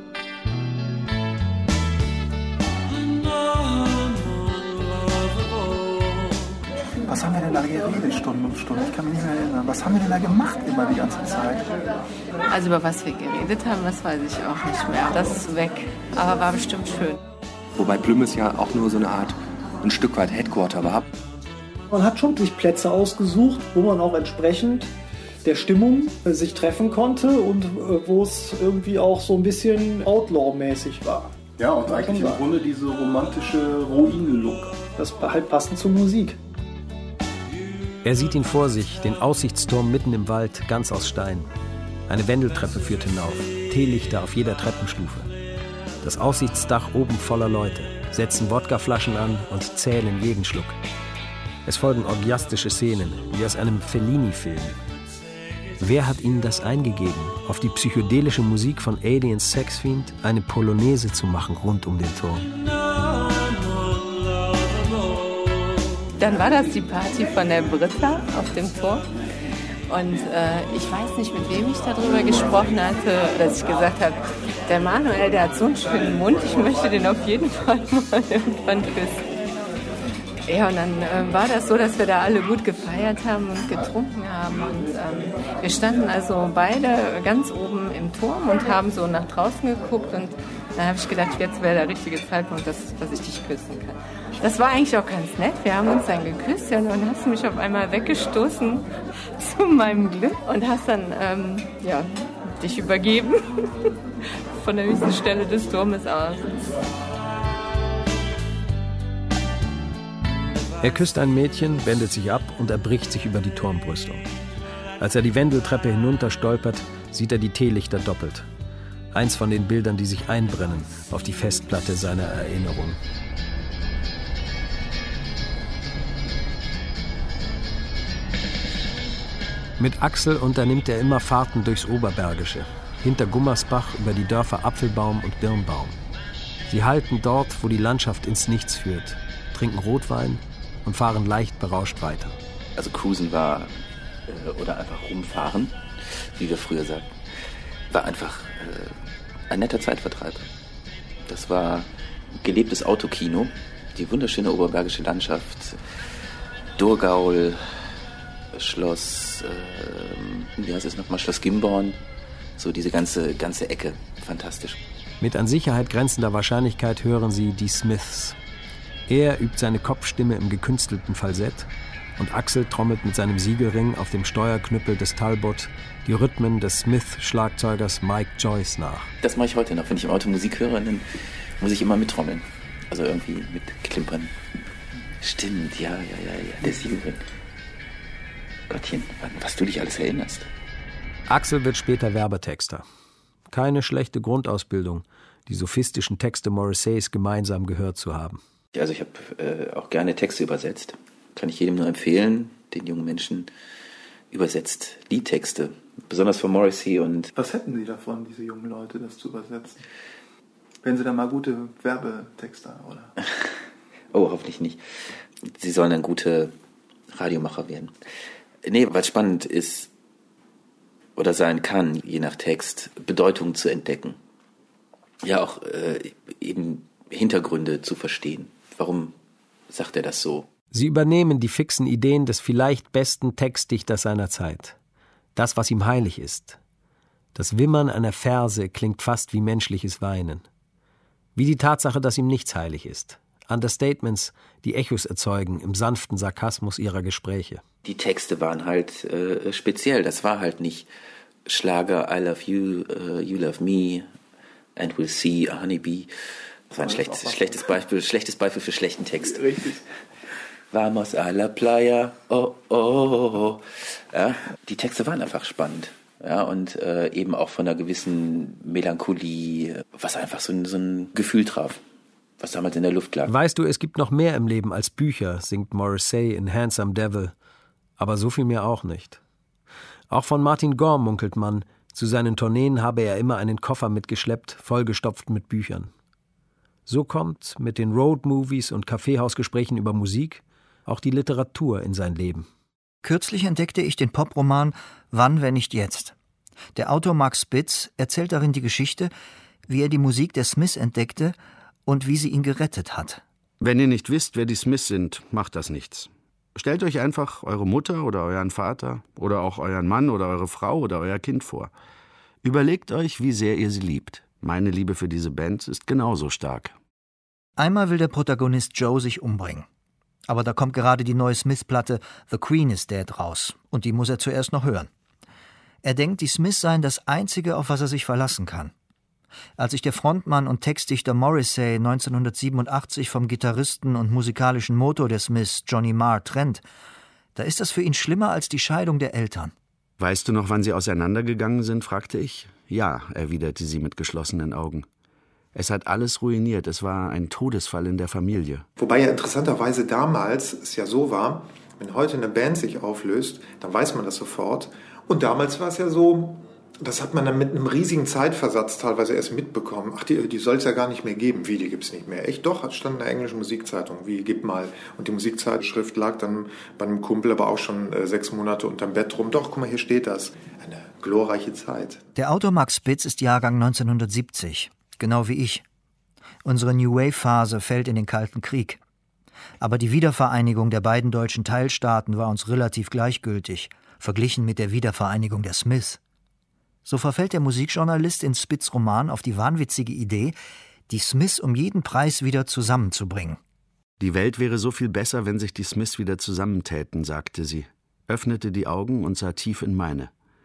Speaker 12: Was haben wir denn da geredet, Stunden um Stunden? Ich kann mich nicht mehr erinnern. Was haben wir denn da gemacht immer die ganze Zeit?
Speaker 10: Also über was wir geredet haben, das weiß ich auch nicht mehr. Das ist weg, aber war bestimmt schön.
Speaker 9: Wobei Plymouth ja auch nur so eine Art, ein Stück weit Headquarter war.
Speaker 4: Man hat schon sich Plätze ausgesucht, wo man auch entsprechend der Stimmung äh, sich treffen konnte und äh, wo es irgendwie auch so ein bisschen Outlaw-mäßig war.
Speaker 12: Ja, und eigentlich im Grunde diese romantische Ruinen-Look.
Speaker 4: Das war halt passend zur Musik.
Speaker 1: Er sieht ihn vor sich, den Aussichtsturm mitten im Wald, ganz aus Stein. Eine Wendeltreppe führt hinauf, Teelichter auf jeder Treppenstufe. Das Aussichtsdach oben voller Leute, setzen Wodkaflaschen an und zählen jeden Schluck. Es folgen orgiastische Szenen, wie aus einem Fellini-Film. Wer hat ihnen das eingegeben, auf die psychedelische Musik von Alien Sex Fiend eine Polonaise zu machen rund um den Turm?
Speaker 10: Dann war das die Party von der Britta auf dem Turm. Und äh, ich weiß nicht, mit wem ich darüber gesprochen hatte, dass ich gesagt habe, der Manuel, der hat so einen schönen Mund, ich möchte den auf jeden Fall mal irgendwann küssen. Ja, und dann äh, war das so, dass wir da alle gut gefeiert haben und getrunken haben. Und ähm, wir standen also beide ganz oben im Turm und haben so nach draußen geguckt. Und dann habe ich gedacht, jetzt wäre der richtige Zeitpunkt, dass, dass ich dich küssen kann. Das war eigentlich auch ganz nett. Wir haben uns dann geküsst ja, und dann hast du mich auf einmal weggestoßen zu meinem Glück und hast dann ähm, ja, dich übergeben. von der höchsten Stelle des Turmes aus.
Speaker 1: Er küsst ein Mädchen, wendet sich ab und erbricht sich über die Turmbrüstung. Als er die Wendeltreppe hinunter stolpert, sieht er die Teelichter doppelt. Eins von den Bildern, die sich einbrennen auf die Festplatte seiner Erinnerung. Mit Axel unternimmt er immer Fahrten durchs Oberbergische, hinter Gummersbach über die Dörfer Apfelbaum und Birnbaum. Sie halten dort, wo die Landschaft ins Nichts führt, trinken Rotwein und fahren leicht berauscht weiter.
Speaker 2: Also Cruisen war, äh, oder einfach rumfahren, wie wir früher sagten, war einfach äh, ein netter Zeitvertreib. Das war gelebtes Autokino, die wunderschöne oberbergische Landschaft, Durgaul, Schloss, äh, wie heißt es nochmal, Schloss Gimborn, so diese ganze, ganze Ecke, fantastisch.
Speaker 1: Mit an Sicherheit grenzender Wahrscheinlichkeit hören Sie die Smiths. Er übt seine Kopfstimme im gekünstelten Falsett und Axel trommelt mit seinem Siegelring auf dem Steuerknüppel des Talbot die Rhythmen des Smith-Schlagzeugers Mike Joyce nach.
Speaker 2: Das mache ich heute noch. Wenn ich im Auto Musik höre, dann muss ich immer mittrommeln. Also irgendwie mit Klimpern. Stimmt, ja, ja, ja, ja, der Siegelring. Gottchen, was du dich alles erinnerst.
Speaker 1: Axel wird später Werbetexter. Keine schlechte Grundausbildung, die sophistischen Texte Morrisseys gemeinsam gehört zu haben.
Speaker 2: Also ich habe äh, auch gerne Texte übersetzt. Kann ich jedem nur empfehlen, den jungen Menschen, übersetzt Liedtexte, besonders von Morrissey. Und
Speaker 12: was hätten Sie davon, diese jungen Leute, das zu übersetzen? Wären Sie da mal gute Werbetexter, oder?
Speaker 2: Oh, hoffentlich nicht. Sie sollen dann gute Radiomacher werden. Nee, weil es spannend ist oder sein kann, je nach Text, Bedeutung zu entdecken. Ja, auch äh, eben Hintergründe zu verstehen. Warum sagt er das so?
Speaker 1: Sie übernehmen die fixen Ideen des vielleicht besten Textdichters seiner Zeit. Das, was ihm heilig ist. Das Wimmern einer Verse klingt fast wie menschliches Weinen. Wie die Tatsache, dass ihm nichts heilig ist. Understatements, die Echos erzeugen im sanften Sarkasmus ihrer Gespräche.
Speaker 2: Die Texte waren halt äh, speziell. Das war halt nicht Schlager, I love you, uh, you love me, and we'll see, a honeybee. Das war ein schlechtes, schlechtes Beispiel, schlechtes Beispiel für schlechten Text.
Speaker 12: Richtig.
Speaker 2: Vamos a la playa, oh, oh, oh, oh. Ja, die Texte waren einfach spannend. Ja, und äh, eben auch von einer gewissen Melancholie, was einfach so ein, so ein Gefühl traf, was damals in der Luft lag.
Speaker 1: Weißt du, es gibt noch mehr im Leben als Bücher, singt Morrissey in Handsome Devil. Aber so viel mehr auch nicht. Auch von Martin Gore munkelt man, zu seinen Tourneen habe er immer einen Koffer mitgeschleppt, vollgestopft mit Büchern. So kommt mit den Roadmovies und Kaffeehausgesprächen über Musik auch die Literatur in sein Leben.
Speaker 6: Kürzlich entdeckte ich den Poproman »Wann, wenn nicht jetzt?». Der Autor Mark Spitz erzählt darin die Geschichte, wie er die Musik der Smiths entdeckte und wie sie ihn gerettet hat.
Speaker 5: Wenn ihr nicht wisst, wer die Smiths sind, macht das nichts. Stellt euch einfach eure Mutter oder euren Vater oder auch euren Mann oder eure Frau oder euer Kind vor. Überlegt euch, wie sehr ihr sie liebt. Meine Liebe für diese Band ist genauso stark.
Speaker 6: Einmal will der Protagonist Joe sich umbringen. Aber da kommt gerade die neue Smith-Platte The Queen is Dead raus und die muss er zuerst noch hören. Er denkt, die Smiths seien das Einzige, auf was er sich verlassen kann. Als sich der Frontmann und Textdichter Morrissey neunzehnhundertsiebenundachtzig vom Gitarristen und musikalischen Motor der Smiths, Johnny Marr, trennt, da ist das für ihn schlimmer als die Scheidung der Eltern.
Speaker 5: Weißt du noch, wann sie auseinandergegangen sind, fragte ich. Ja, erwiderte sie mit geschlossenen Augen. Es hat alles ruiniert, es war ein Todesfall in der Familie.
Speaker 7: Wobei ja interessanterweise damals es ja so war, wenn heute eine Band sich auflöst, dann weiß man das sofort. Und damals war es ja so, das hat man dann mit einem riesigen Zeitversatz teilweise erst mitbekommen. Ach, die, die soll es ja gar nicht mehr geben. Wie, die gibt es nicht mehr? Echt? Doch, das stand in der englischen Musikzeitung. Wie, gib mal. Und die Musikzeitschrift lag dann bei einem Kumpel aber auch schon äh, sechs Monate unterm Bett rum. Doch, guck mal, hier steht das. Eine glorreiche Zeit.
Speaker 6: Der Autor Max Spitz ist Jahrgang neunzehnhundertsiebzig. Genau wie ich. Unsere New Wave-Phase fällt in den Kalten Krieg. Aber die Wiedervereinigung der beiden deutschen Teilstaaten war uns relativ gleichgültig, verglichen mit der Wiedervereinigung der Smiths. So verfällt der Musikjournalist in Spitz' Roman auf die wahnwitzige Idee, die Smiths um jeden Preis wieder zusammenzubringen.
Speaker 5: Die Welt wäre so viel besser, wenn sich die Smiths wieder zusammentäten, sagte sie, öffnete die Augen und sah tief in meine.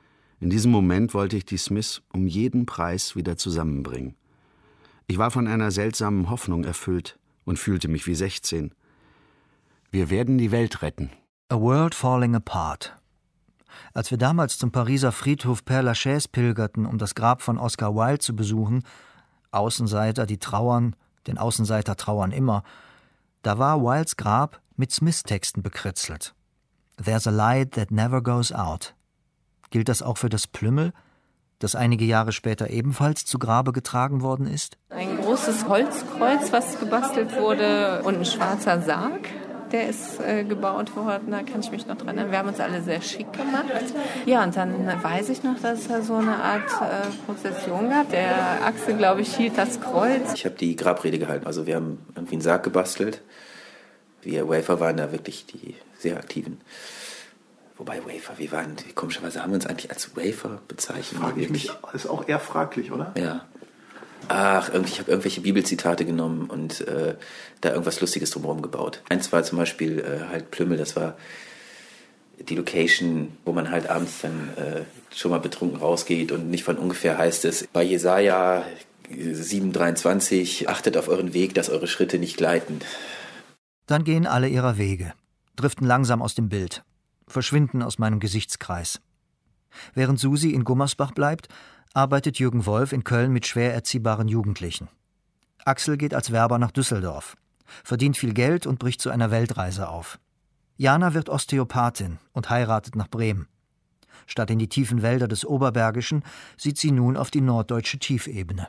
Speaker 5: In diesem Moment wollte ich die Smiths um jeden Preis wieder zusammenbringen. Ich war von einer seltsamen Hoffnung erfüllt und fühlte mich wie sechzehn. Wir werden die Welt retten.
Speaker 6: A World Falling Apart. Als wir damals zum Pariser Friedhof Père Lachaise pilgerten, um das Grab von Oscar Wilde zu besuchen, Außenseiter, die trauern, denn Außenseiter trauern immer, da war Wildes Grab mit Smith-Texten bekritzelt. There's a light that never goes out. Gilt das auch für das Plümmel, das einige Jahre später ebenfalls zu Grabe getragen worden ist?
Speaker 10: Ein großes Holzkreuz, was gebastelt wurde, und ein schwarzer Sarg. Der ist äh, gebaut worden, da kann ich mich noch dran erinnern. Wir haben uns alle sehr schick gemacht. Ja, und dann weiß ich noch, dass es da so eine Art äh, Prozession gab. Der Axel, glaube ich, hielt das Kreuz.
Speaker 2: Ich habe die Grabrede gehalten. Also wir haben irgendwie einen Sarg gebastelt. Wir Wafer waren da wirklich die sehr aktiven. Wobei Wafer, wir waren, komischerweise haben wir uns eigentlich als Wafer bezeichnet.
Speaker 12: Frag ich mich, ist auch eher fraglich, oder?
Speaker 2: Ja. Ach, irgendwie, ich habe irgendwelche Bibelzitate genommen und äh, da irgendwas Lustiges drumherum gebaut. Eins war zum Beispiel äh, halt Plümmel, das war die Location, wo man halt abends dann äh, schon mal betrunken rausgeht und nicht von ungefähr heißt es, bei Jesaja sieben dreiundzwanzig, achtet auf euren Weg, dass eure Schritte nicht gleiten.
Speaker 6: Dann gehen alle ihrer Wege, driften langsam aus dem Bild, verschwinden aus meinem Gesichtskreis. Während Susi in Gummersbach bleibt, arbeitet Jürgen Wolf in Köln mit schwer erziehbaren Jugendlichen. Axel geht als Werber nach Düsseldorf, verdient viel Geld und bricht zu einer Weltreise auf. Jana wird Osteopathin und heiratet nach Bremen. Statt in die tiefen Wälder des Oberbergischen sieht sie nun auf die norddeutsche Tiefebene.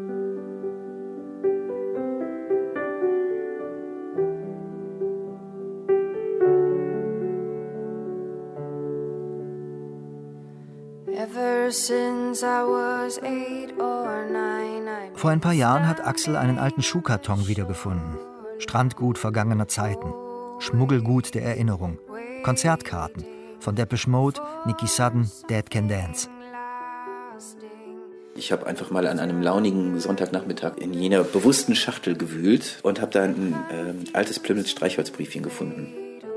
Speaker 6: Vor ein paar Jahren hat Axel einen alten Schuhkarton wiedergefunden. Strandgut vergangener Zeiten, Schmuggelgut der Erinnerung, Konzertkarten von Depeche Mode, Nicky Sudden, Dead Can Dance.
Speaker 2: Ich habe einfach mal an einem launigen Sonntagnachmittag in jener bewussten Schachtel gewühlt und habe da ein äh, altes Plymouth-Streichholzbriefchen gefunden.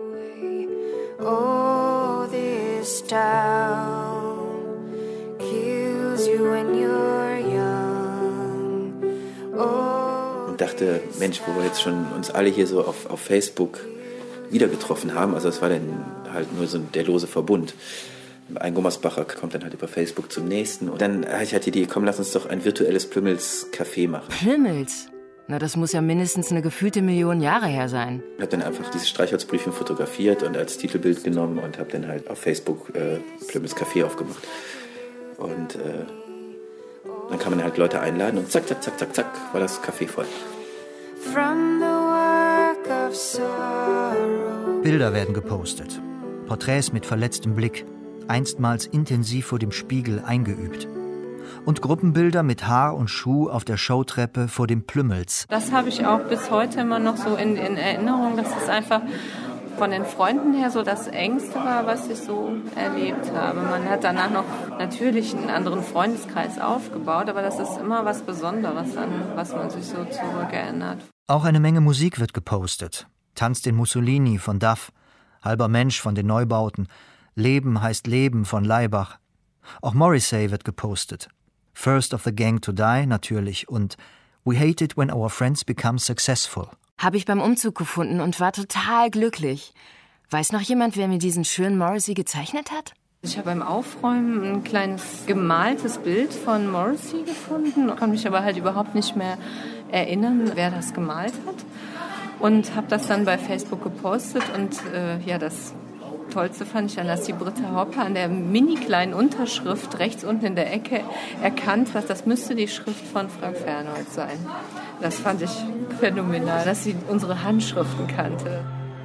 Speaker 2: Oh, this town kills you when you're young. Oh, und dachte, Mensch, wo wir jetzt schon uns alle hier so auf, auf Facebook wieder getroffen haben, also es war dann halt nur so der lose Verbund. Ein Gummersbacher kommt dann halt über Facebook zum nächsten. Und dann hatte ich halt die Idee, komm, lass uns doch ein virtuelles Plümmels-Café machen.
Speaker 13: Plümmels? Na, das muss ja mindestens eine gefühlte Million Jahre her sein.
Speaker 2: Ich habe dann einfach dieses Streichholzbriefchen fotografiert und als Titelbild genommen und habe dann halt auf Facebook äh, Plümmels Café aufgemacht. Und äh, dann kann man halt Leute einladen und zack, zack, zack, zack, zack, war das Café voll.
Speaker 6: From the work of sorrow. Bilder werden gepostet. Porträts mit verletztem Blick. Einstmals intensiv vor dem Spiegel eingeübt. Und Gruppenbilder mit Haar und Schuh auf der Showtreppe vor dem Plümmels.
Speaker 10: Das habe ich auch bis heute immer noch so in, in Erinnerung, dass es einfach von den Freunden her so das Engste war, was ich so erlebt habe. Man hat danach noch natürlich einen anderen Freundeskreis aufgebaut, aber das ist immer was Besonderes, an was man sich so zurückerinnert.
Speaker 6: Auch eine Menge Musik wird gepostet. Tanzt den Mussolini von Duff, Halber Mensch von den Neubauten, Leben heißt Leben von Laibach. Auch Morrissey wird gepostet. First of the Gang to Die natürlich und We Hate It When Our Friends Become Successful.
Speaker 13: Habe ich beim Umzug gefunden und war total glücklich. Weiß noch jemand, wer mir diesen schönen Morrissey gezeichnet hat?
Speaker 10: Ich habe beim Aufräumen ein kleines gemaltes Bild von Morrissey gefunden, kann mich aber halt überhaupt nicht mehr erinnern, wer das gemalt hat. Und habe das dann bei Facebook gepostet und äh, ja, das Tollste fand ich dann, dass die Britta Hopper an der mini kleinen Unterschrift rechts unten in der Ecke erkannt hat, das müsste die Schrift von Frank Fernholz sein. Das fand ich phänomenal, dass sie unsere Handschriften kannte.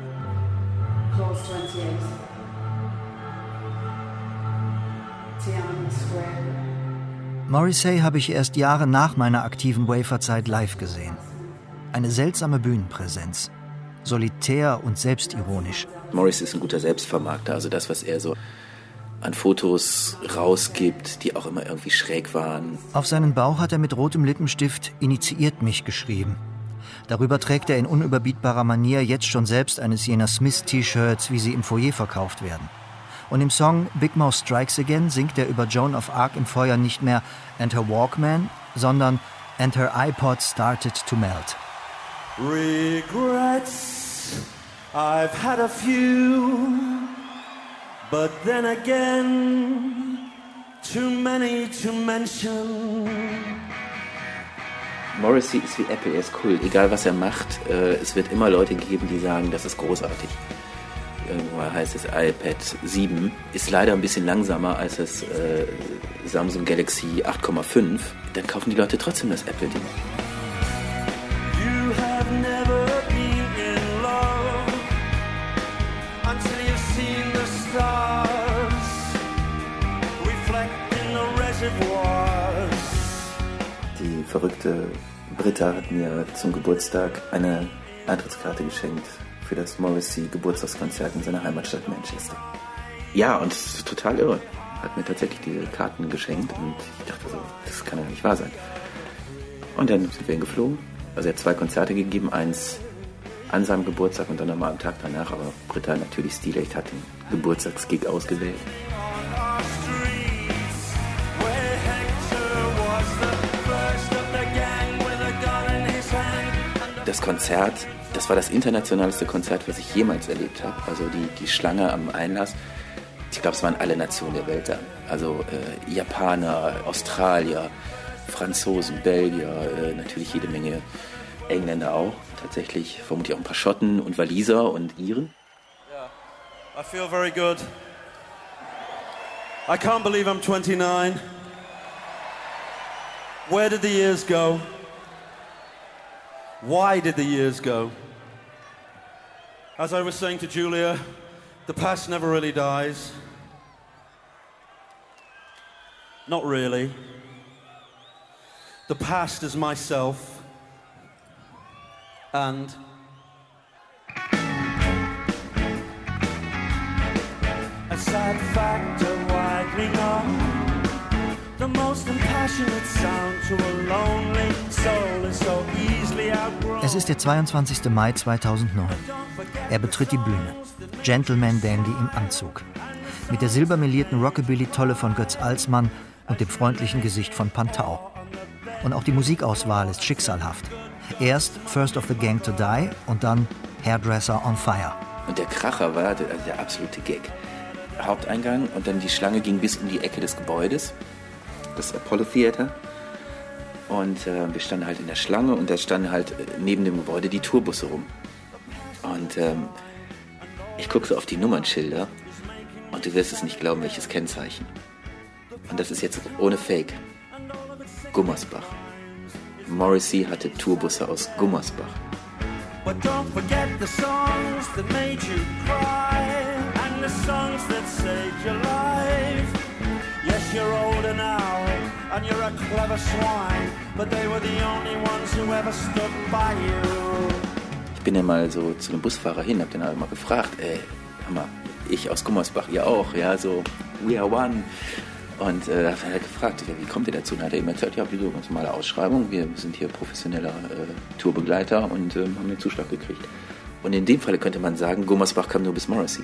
Speaker 6: Morrissey habe ich erst Jahre nach meiner aktiven Wafer-Zeit live gesehen. Eine seltsame Bühnenpräsenz. Solitär und selbstironisch.
Speaker 2: Morrissey ist ein guter Selbstvermarkter, also das, was er so an Fotos rausgibt, die auch immer irgendwie schräg waren.
Speaker 6: Auf seinen Bauch hat er mit rotem Lippenstift "Initiiert mich" geschrieben. Darüber trägt er in unüberbietbarer Manier jetzt schon selbst eines jener Smith-T-Shirts, wie sie im Foyer verkauft werden. Und im Song Big Mouth Strikes Again singt er über Joan of Arc im Feuer nicht mehr "And her Walkman", sondern "And her iPod started to melt".
Speaker 11: Regrets, I've had a few, but then again, too many to mention.
Speaker 2: Morrissey ist wie Apple, er ist Kult. Egal was er macht, äh, es wird immer Leute geben, die sagen, das ist großartig. Irgendwo heißt es, iPad sieben ist leider ein bisschen langsamer als das äh, Samsung Galaxy acht Komma fünf. Dann kaufen die Leute trotzdem das Apple-Ding.
Speaker 11: You have never been in love until you've seen the stars reflect in the reservoirs.
Speaker 2: Die verrückte Britta hat mir zum Geburtstag eine Eintrittskarte geschenkt für das Morrissey-Geburtstagskonzert in seiner Heimatstadt Manchester. Ja, und es ist total irre. Hat mir tatsächlich diese Karten geschenkt und ich dachte so, das kann ja nicht wahr sein. Und dann sind wir hingeflogen. Also er hat zwei Konzerte gegeben, eins an seinem Geburtstag und dann nochmal am Tag danach. Aber Britta natürlich stilecht hat den Geburtstagsgig ausgewählt. Das Konzert, das war das internationalste Konzert, was ich jemals erlebt habe. Also die, die Schlange am Einlass. Ich glaube, es waren alle Nationen der Welt da. Also äh, Japaner, Australier, Franzosen, Belgier, äh, natürlich jede Menge Engländer auch. Tatsächlich vermutlich auch ein paar Schotten und Waliser und Iren.
Speaker 11: Yeah, I feel very good. I can't believe I'm twenty-nine. Where did the years go? Why did the years go? As I was saying to Julia, the past never really dies. Not really. The past is myself. And a sad fact of widening on the most impassionate sound to a lonely soul is so easily outgrown.
Speaker 6: Es ist der zweiundzwanzigster Mai zweitausendneun. Er betritt die Bühne. Gentleman Dandy im Anzug. Mit der silbermelierten Rockabilly-Tolle von Götz Alsmann und dem freundlichen Gesicht von Pantau. Und auch die Musikauswahl ist schicksalhaft. Erst First of the Gang to Die und dann Hairdresser on Fire.
Speaker 2: Und der Kracher war der, der absolute Gag. Haupteingang und dann die Schlange ging bis in die Ecke des Gebäudes, das Apollo Theater. Und äh, wir standen halt in der Schlange und da standen halt äh, neben dem Gebäude die Tourbusse rum. Und ähm, ich gucke so auf die Nummernschilder und du wirst es nicht glauben, welches Kennzeichen. Und das ist jetzt ohne Fake. Gummersbach. Morrissey hatte Tourbusse aus Gummersbach.
Speaker 11: But don't forget the songs that made you cry and the songs that saved your life. Yes, you're older now and you're a clever swine, but they were the only ones who ever stood by you.
Speaker 2: Ich bin dann mal so zu einem Busfahrer hin, hab den halt mal gefragt, ey, Hammer, ich aus Gummersbach, ihr auch, ja, so, we are one. Und äh, da hat er gefragt, ja, wie kommt ihr dazu? Und dann hat er ihm erzählt, ja, wieso, ganz normale Ausschreibung, wir sind hier professioneller äh, Tourbegleiter und äh, haben den Zuschlag gekriegt. Und in dem Fall könnte man sagen, Gummersbach kam nur bis Morrissey.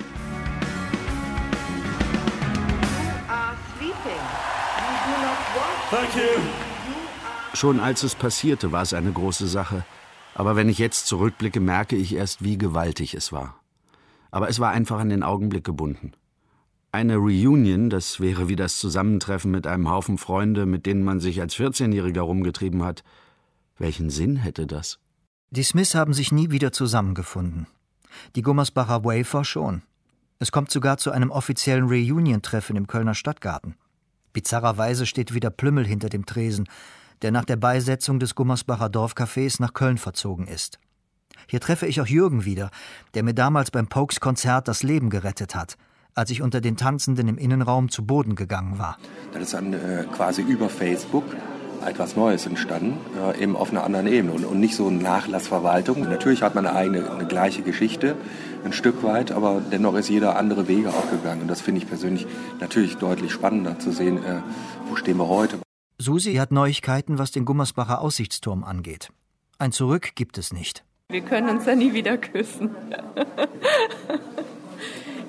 Speaker 11: Thank you.
Speaker 5: Schon als es passierte, war es eine große Sache. Aber wenn ich jetzt zurückblicke, merke ich erst, wie gewaltig es war. Aber es war einfach an den Augenblick gebunden. Eine Reunion, das wäre wie das Zusammentreffen mit einem Haufen Freunde, mit denen man sich als vierzehnjähriger rumgetrieben hat. Welchen Sinn hätte das?
Speaker 6: Die Smiths haben sich nie wieder zusammengefunden. Die Gummersbacher Wafer schon. Es kommt sogar zu einem offiziellen Reunion-Treffen im Kölner Stadtgarten. Bizarrerweise steht wieder Plümmel hinter dem Tresen, der nach der Beisetzung des Gummersbacher Dorfcafés nach Köln verzogen ist. Hier treffe ich auch Jürgen wieder, der mir damals beim Pokes-Konzert das Leben gerettet hat, als ich unter den Tanzenden im Innenraum zu Boden gegangen war.
Speaker 9: Das ist dann äh, quasi über Facebook etwas Neues entstanden, äh, eben auf einer anderen Ebene und, und nicht so eine Nachlassverwaltung. Natürlich hat man eine eigene, eine gleiche Geschichte, ein Stück weit, aber dennoch ist jeder andere Wege auch gegangen. Und das finde ich persönlich natürlich deutlich spannender zu sehen, äh, wo stehen wir heute.
Speaker 6: Susi hat Neuigkeiten, was den Gummersbacher Aussichtsturm angeht. Ein Zurück gibt es nicht.
Speaker 10: Wir können uns ja nie wieder küssen.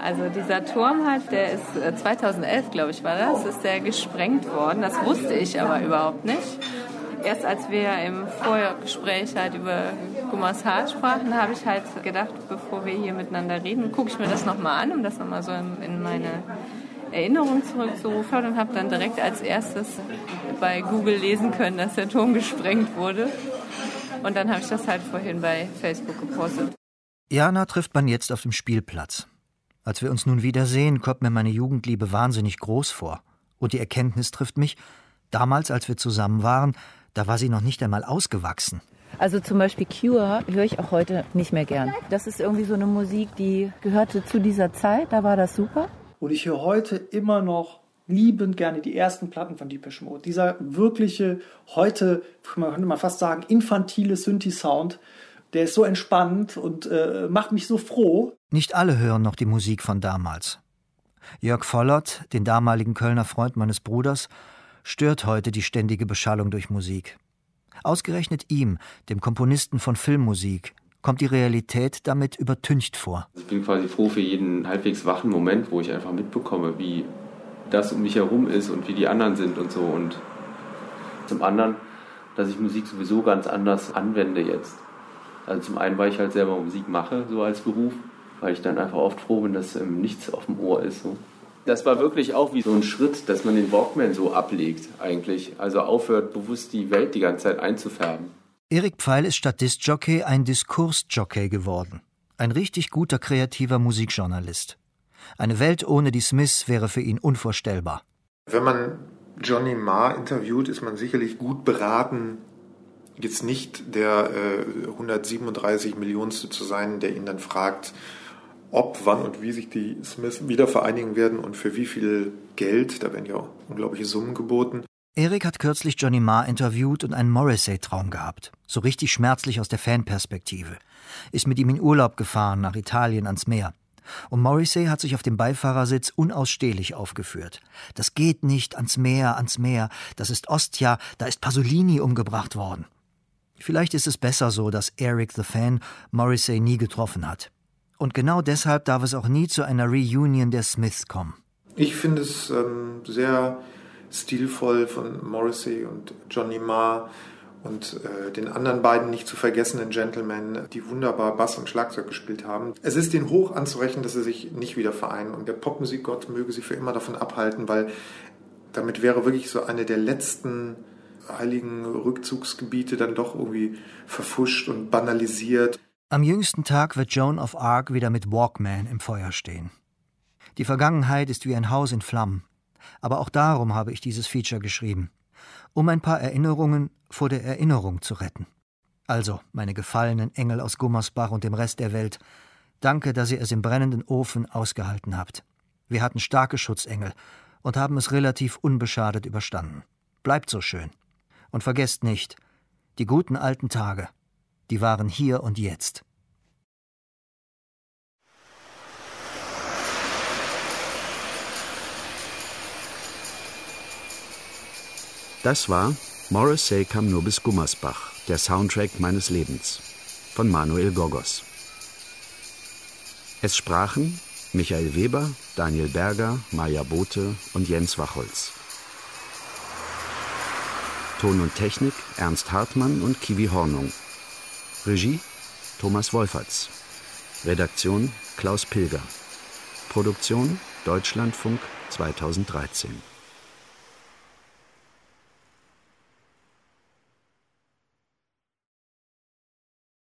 Speaker 10: Also dieser Turm halt, der ist zweitausendelf, glaube ich, war das, ist der gesprengt worden. Das wusste ich aber überhaupt nicht. Erst als wir im Vorgespräch halt über Gummers Hart sprachen, habe ich halt gedacht, bevor wir hier miteinander reden, gucke ich mir das nochmal an, um das nochmal so in, in meine Erinnerung zurückzurufen, und habe dann direkt als erstes bei Google lesen können, dass der Turm gesprengt wurde. Und dann habe ich das halt vorhin bei Facebook gepostet.
Speaker 6: Jana trifft man jetzt auf dem Spielplatz. Als wir uns nun wiedersehen, kommt mir meine Jugendliebe wahnsinnig groß vor. Und die Erkenntnis trifft mich, damals, als wir zusammen waren, da war sie noch nicht einmal ausgewachsen.
Speaker 3: Also zum Beispiel Cure höre ich auch heute nicht mehr gern. Das ist irgendwie so eine Musik, die gehörte zu dieser Zeit, da war das super.
Speaker 4: Und ich höre heute immer noch liebend gerne die ersten Platten von Depeche Mode. Dieser wirkliche, heute, man könnte man fast sagen, infantile Synthi-Sound, der ist so entspannend und äh, macht mich so froh.
Speaker 6: Nicht alle hören noch die Musik von damals. Jörg Vollert, den damaligen Kölner Freund meines Bruders, stört heute die ständige Beschallung durch Musik. Ausgerechnet ihm, dem Komponisten von Filmmusik, kommt die Realität damit übertüncht vor.
Speaker 8: Ich bin quasi froh für jeden halbwegs wachen Moment, wo ich einfach mitbekomme, wie das um mich herum ist und wie die anderen sind und so. Und zum anderen, dass ich Musik sowieso ganz anders anwende jetzt. Also zum einen, weil ich halt selber Musik mache, so als Beruf, weil ich dann einfach oft froh bin, dass ähm, nichts auf dem Ohr ist. So. Das war wirklich auch wie so ein Schritt, dass man den Walkman so ablegt eigentlich. Also aufhört, bewusst die Welt die ganze Zeit einzufärben.
Speaker 6: Erik Pfeil ist statt Diskjockey ein Diskursjockey geworden. Ein richtig guter kreativer Musikjournalist. Eine Welt ohne die Smiths wäre für ihn unvorstellbar.
Speaker 7: Wenn man Johnny Marr interviewt, ist man sicherlich gut beraten, jetzt nicht der äh, hundertsiebenunddreißig Millionste zu sein, der ihn dann fragt, ob, wann und wie sich die Smiths wieder vereinigen werden und für wie viel Geld. Da werden ja unglaubliche Summen geboten.
Speaker 6: Erik hat kürzlich Johnny Marr interviewt und einen Morrissey-Traum gehabt. So richtig schmerzlich aus der Fanperspektive. Ist mit ihm in Urlaub gefahren, nach Italien ans Meer. Und Morrissey hat sich auf dem Beifahrersitz unausstehlich aufgeführt. Das geht nicht, ans Meer, ans Meer. Das ist Ostia, da ist Pasolini umgebracht worden. Vielleicht ist es besser so, dass Eric the Fan Morrissey nie getroffen hat. Und genau deshalb darf es auch nie zu einer Reunion der Smiths kommen.
Speaker 7: Ich finde es ähm, sehr stilvoll von Morrissey und Johnny Marr und äh, den anderen beiden nicht zu vergessenen Gentlemen, die wunderbar Bass und Schlagzeug gespielt haben. Es ist denen hoch anzurechnen, dass sie sich nicht wieder vereinen. Und der Popmusikgott möge sie für immer davon abhalten, weil damit wäre wirklich so eine der letzten heiligen Rückzugsgebiete dann doch irgendwie verfuscht und banalisiert.
Speaker 6: Am jüngsten Tag wird Joan of Arc wieder mit Walkman im Feuer stehen. Die Vergangenheit ist wie ein Haus in Flammen. Aber auch darum habe ich dieses Feature geschrieben. Um ein paar Erinnerungen vor der Erinnerung zu retten. Also, meine gefallenen Engel aus Gummersbach und dem Rest der Welt, danke, dass ihr es im brennenden Ofen ausgehalten habt. Wir hatten starke Schutzengel und haben es relativ unbeschadet überstanden. Bleibt so schön. Und vergesst nicht, die guten alten Tage, die waren hier und jetzt.
Speaker 5: Das war Morrissey kam nur bis Gummersbach, der Soundtrack meines Lebens, von Manuel Gogos. Es sprachen Michael Weber, Daniel Berger, Maja Bote und Jens Wachholz. Ton und Technik Ernst Hartmann und Kiwi Hornung. Regie Thomas Wolferts. Redaktion Klaus Pilger. Produktion Deutschlandfunk zweitausenddreizehn.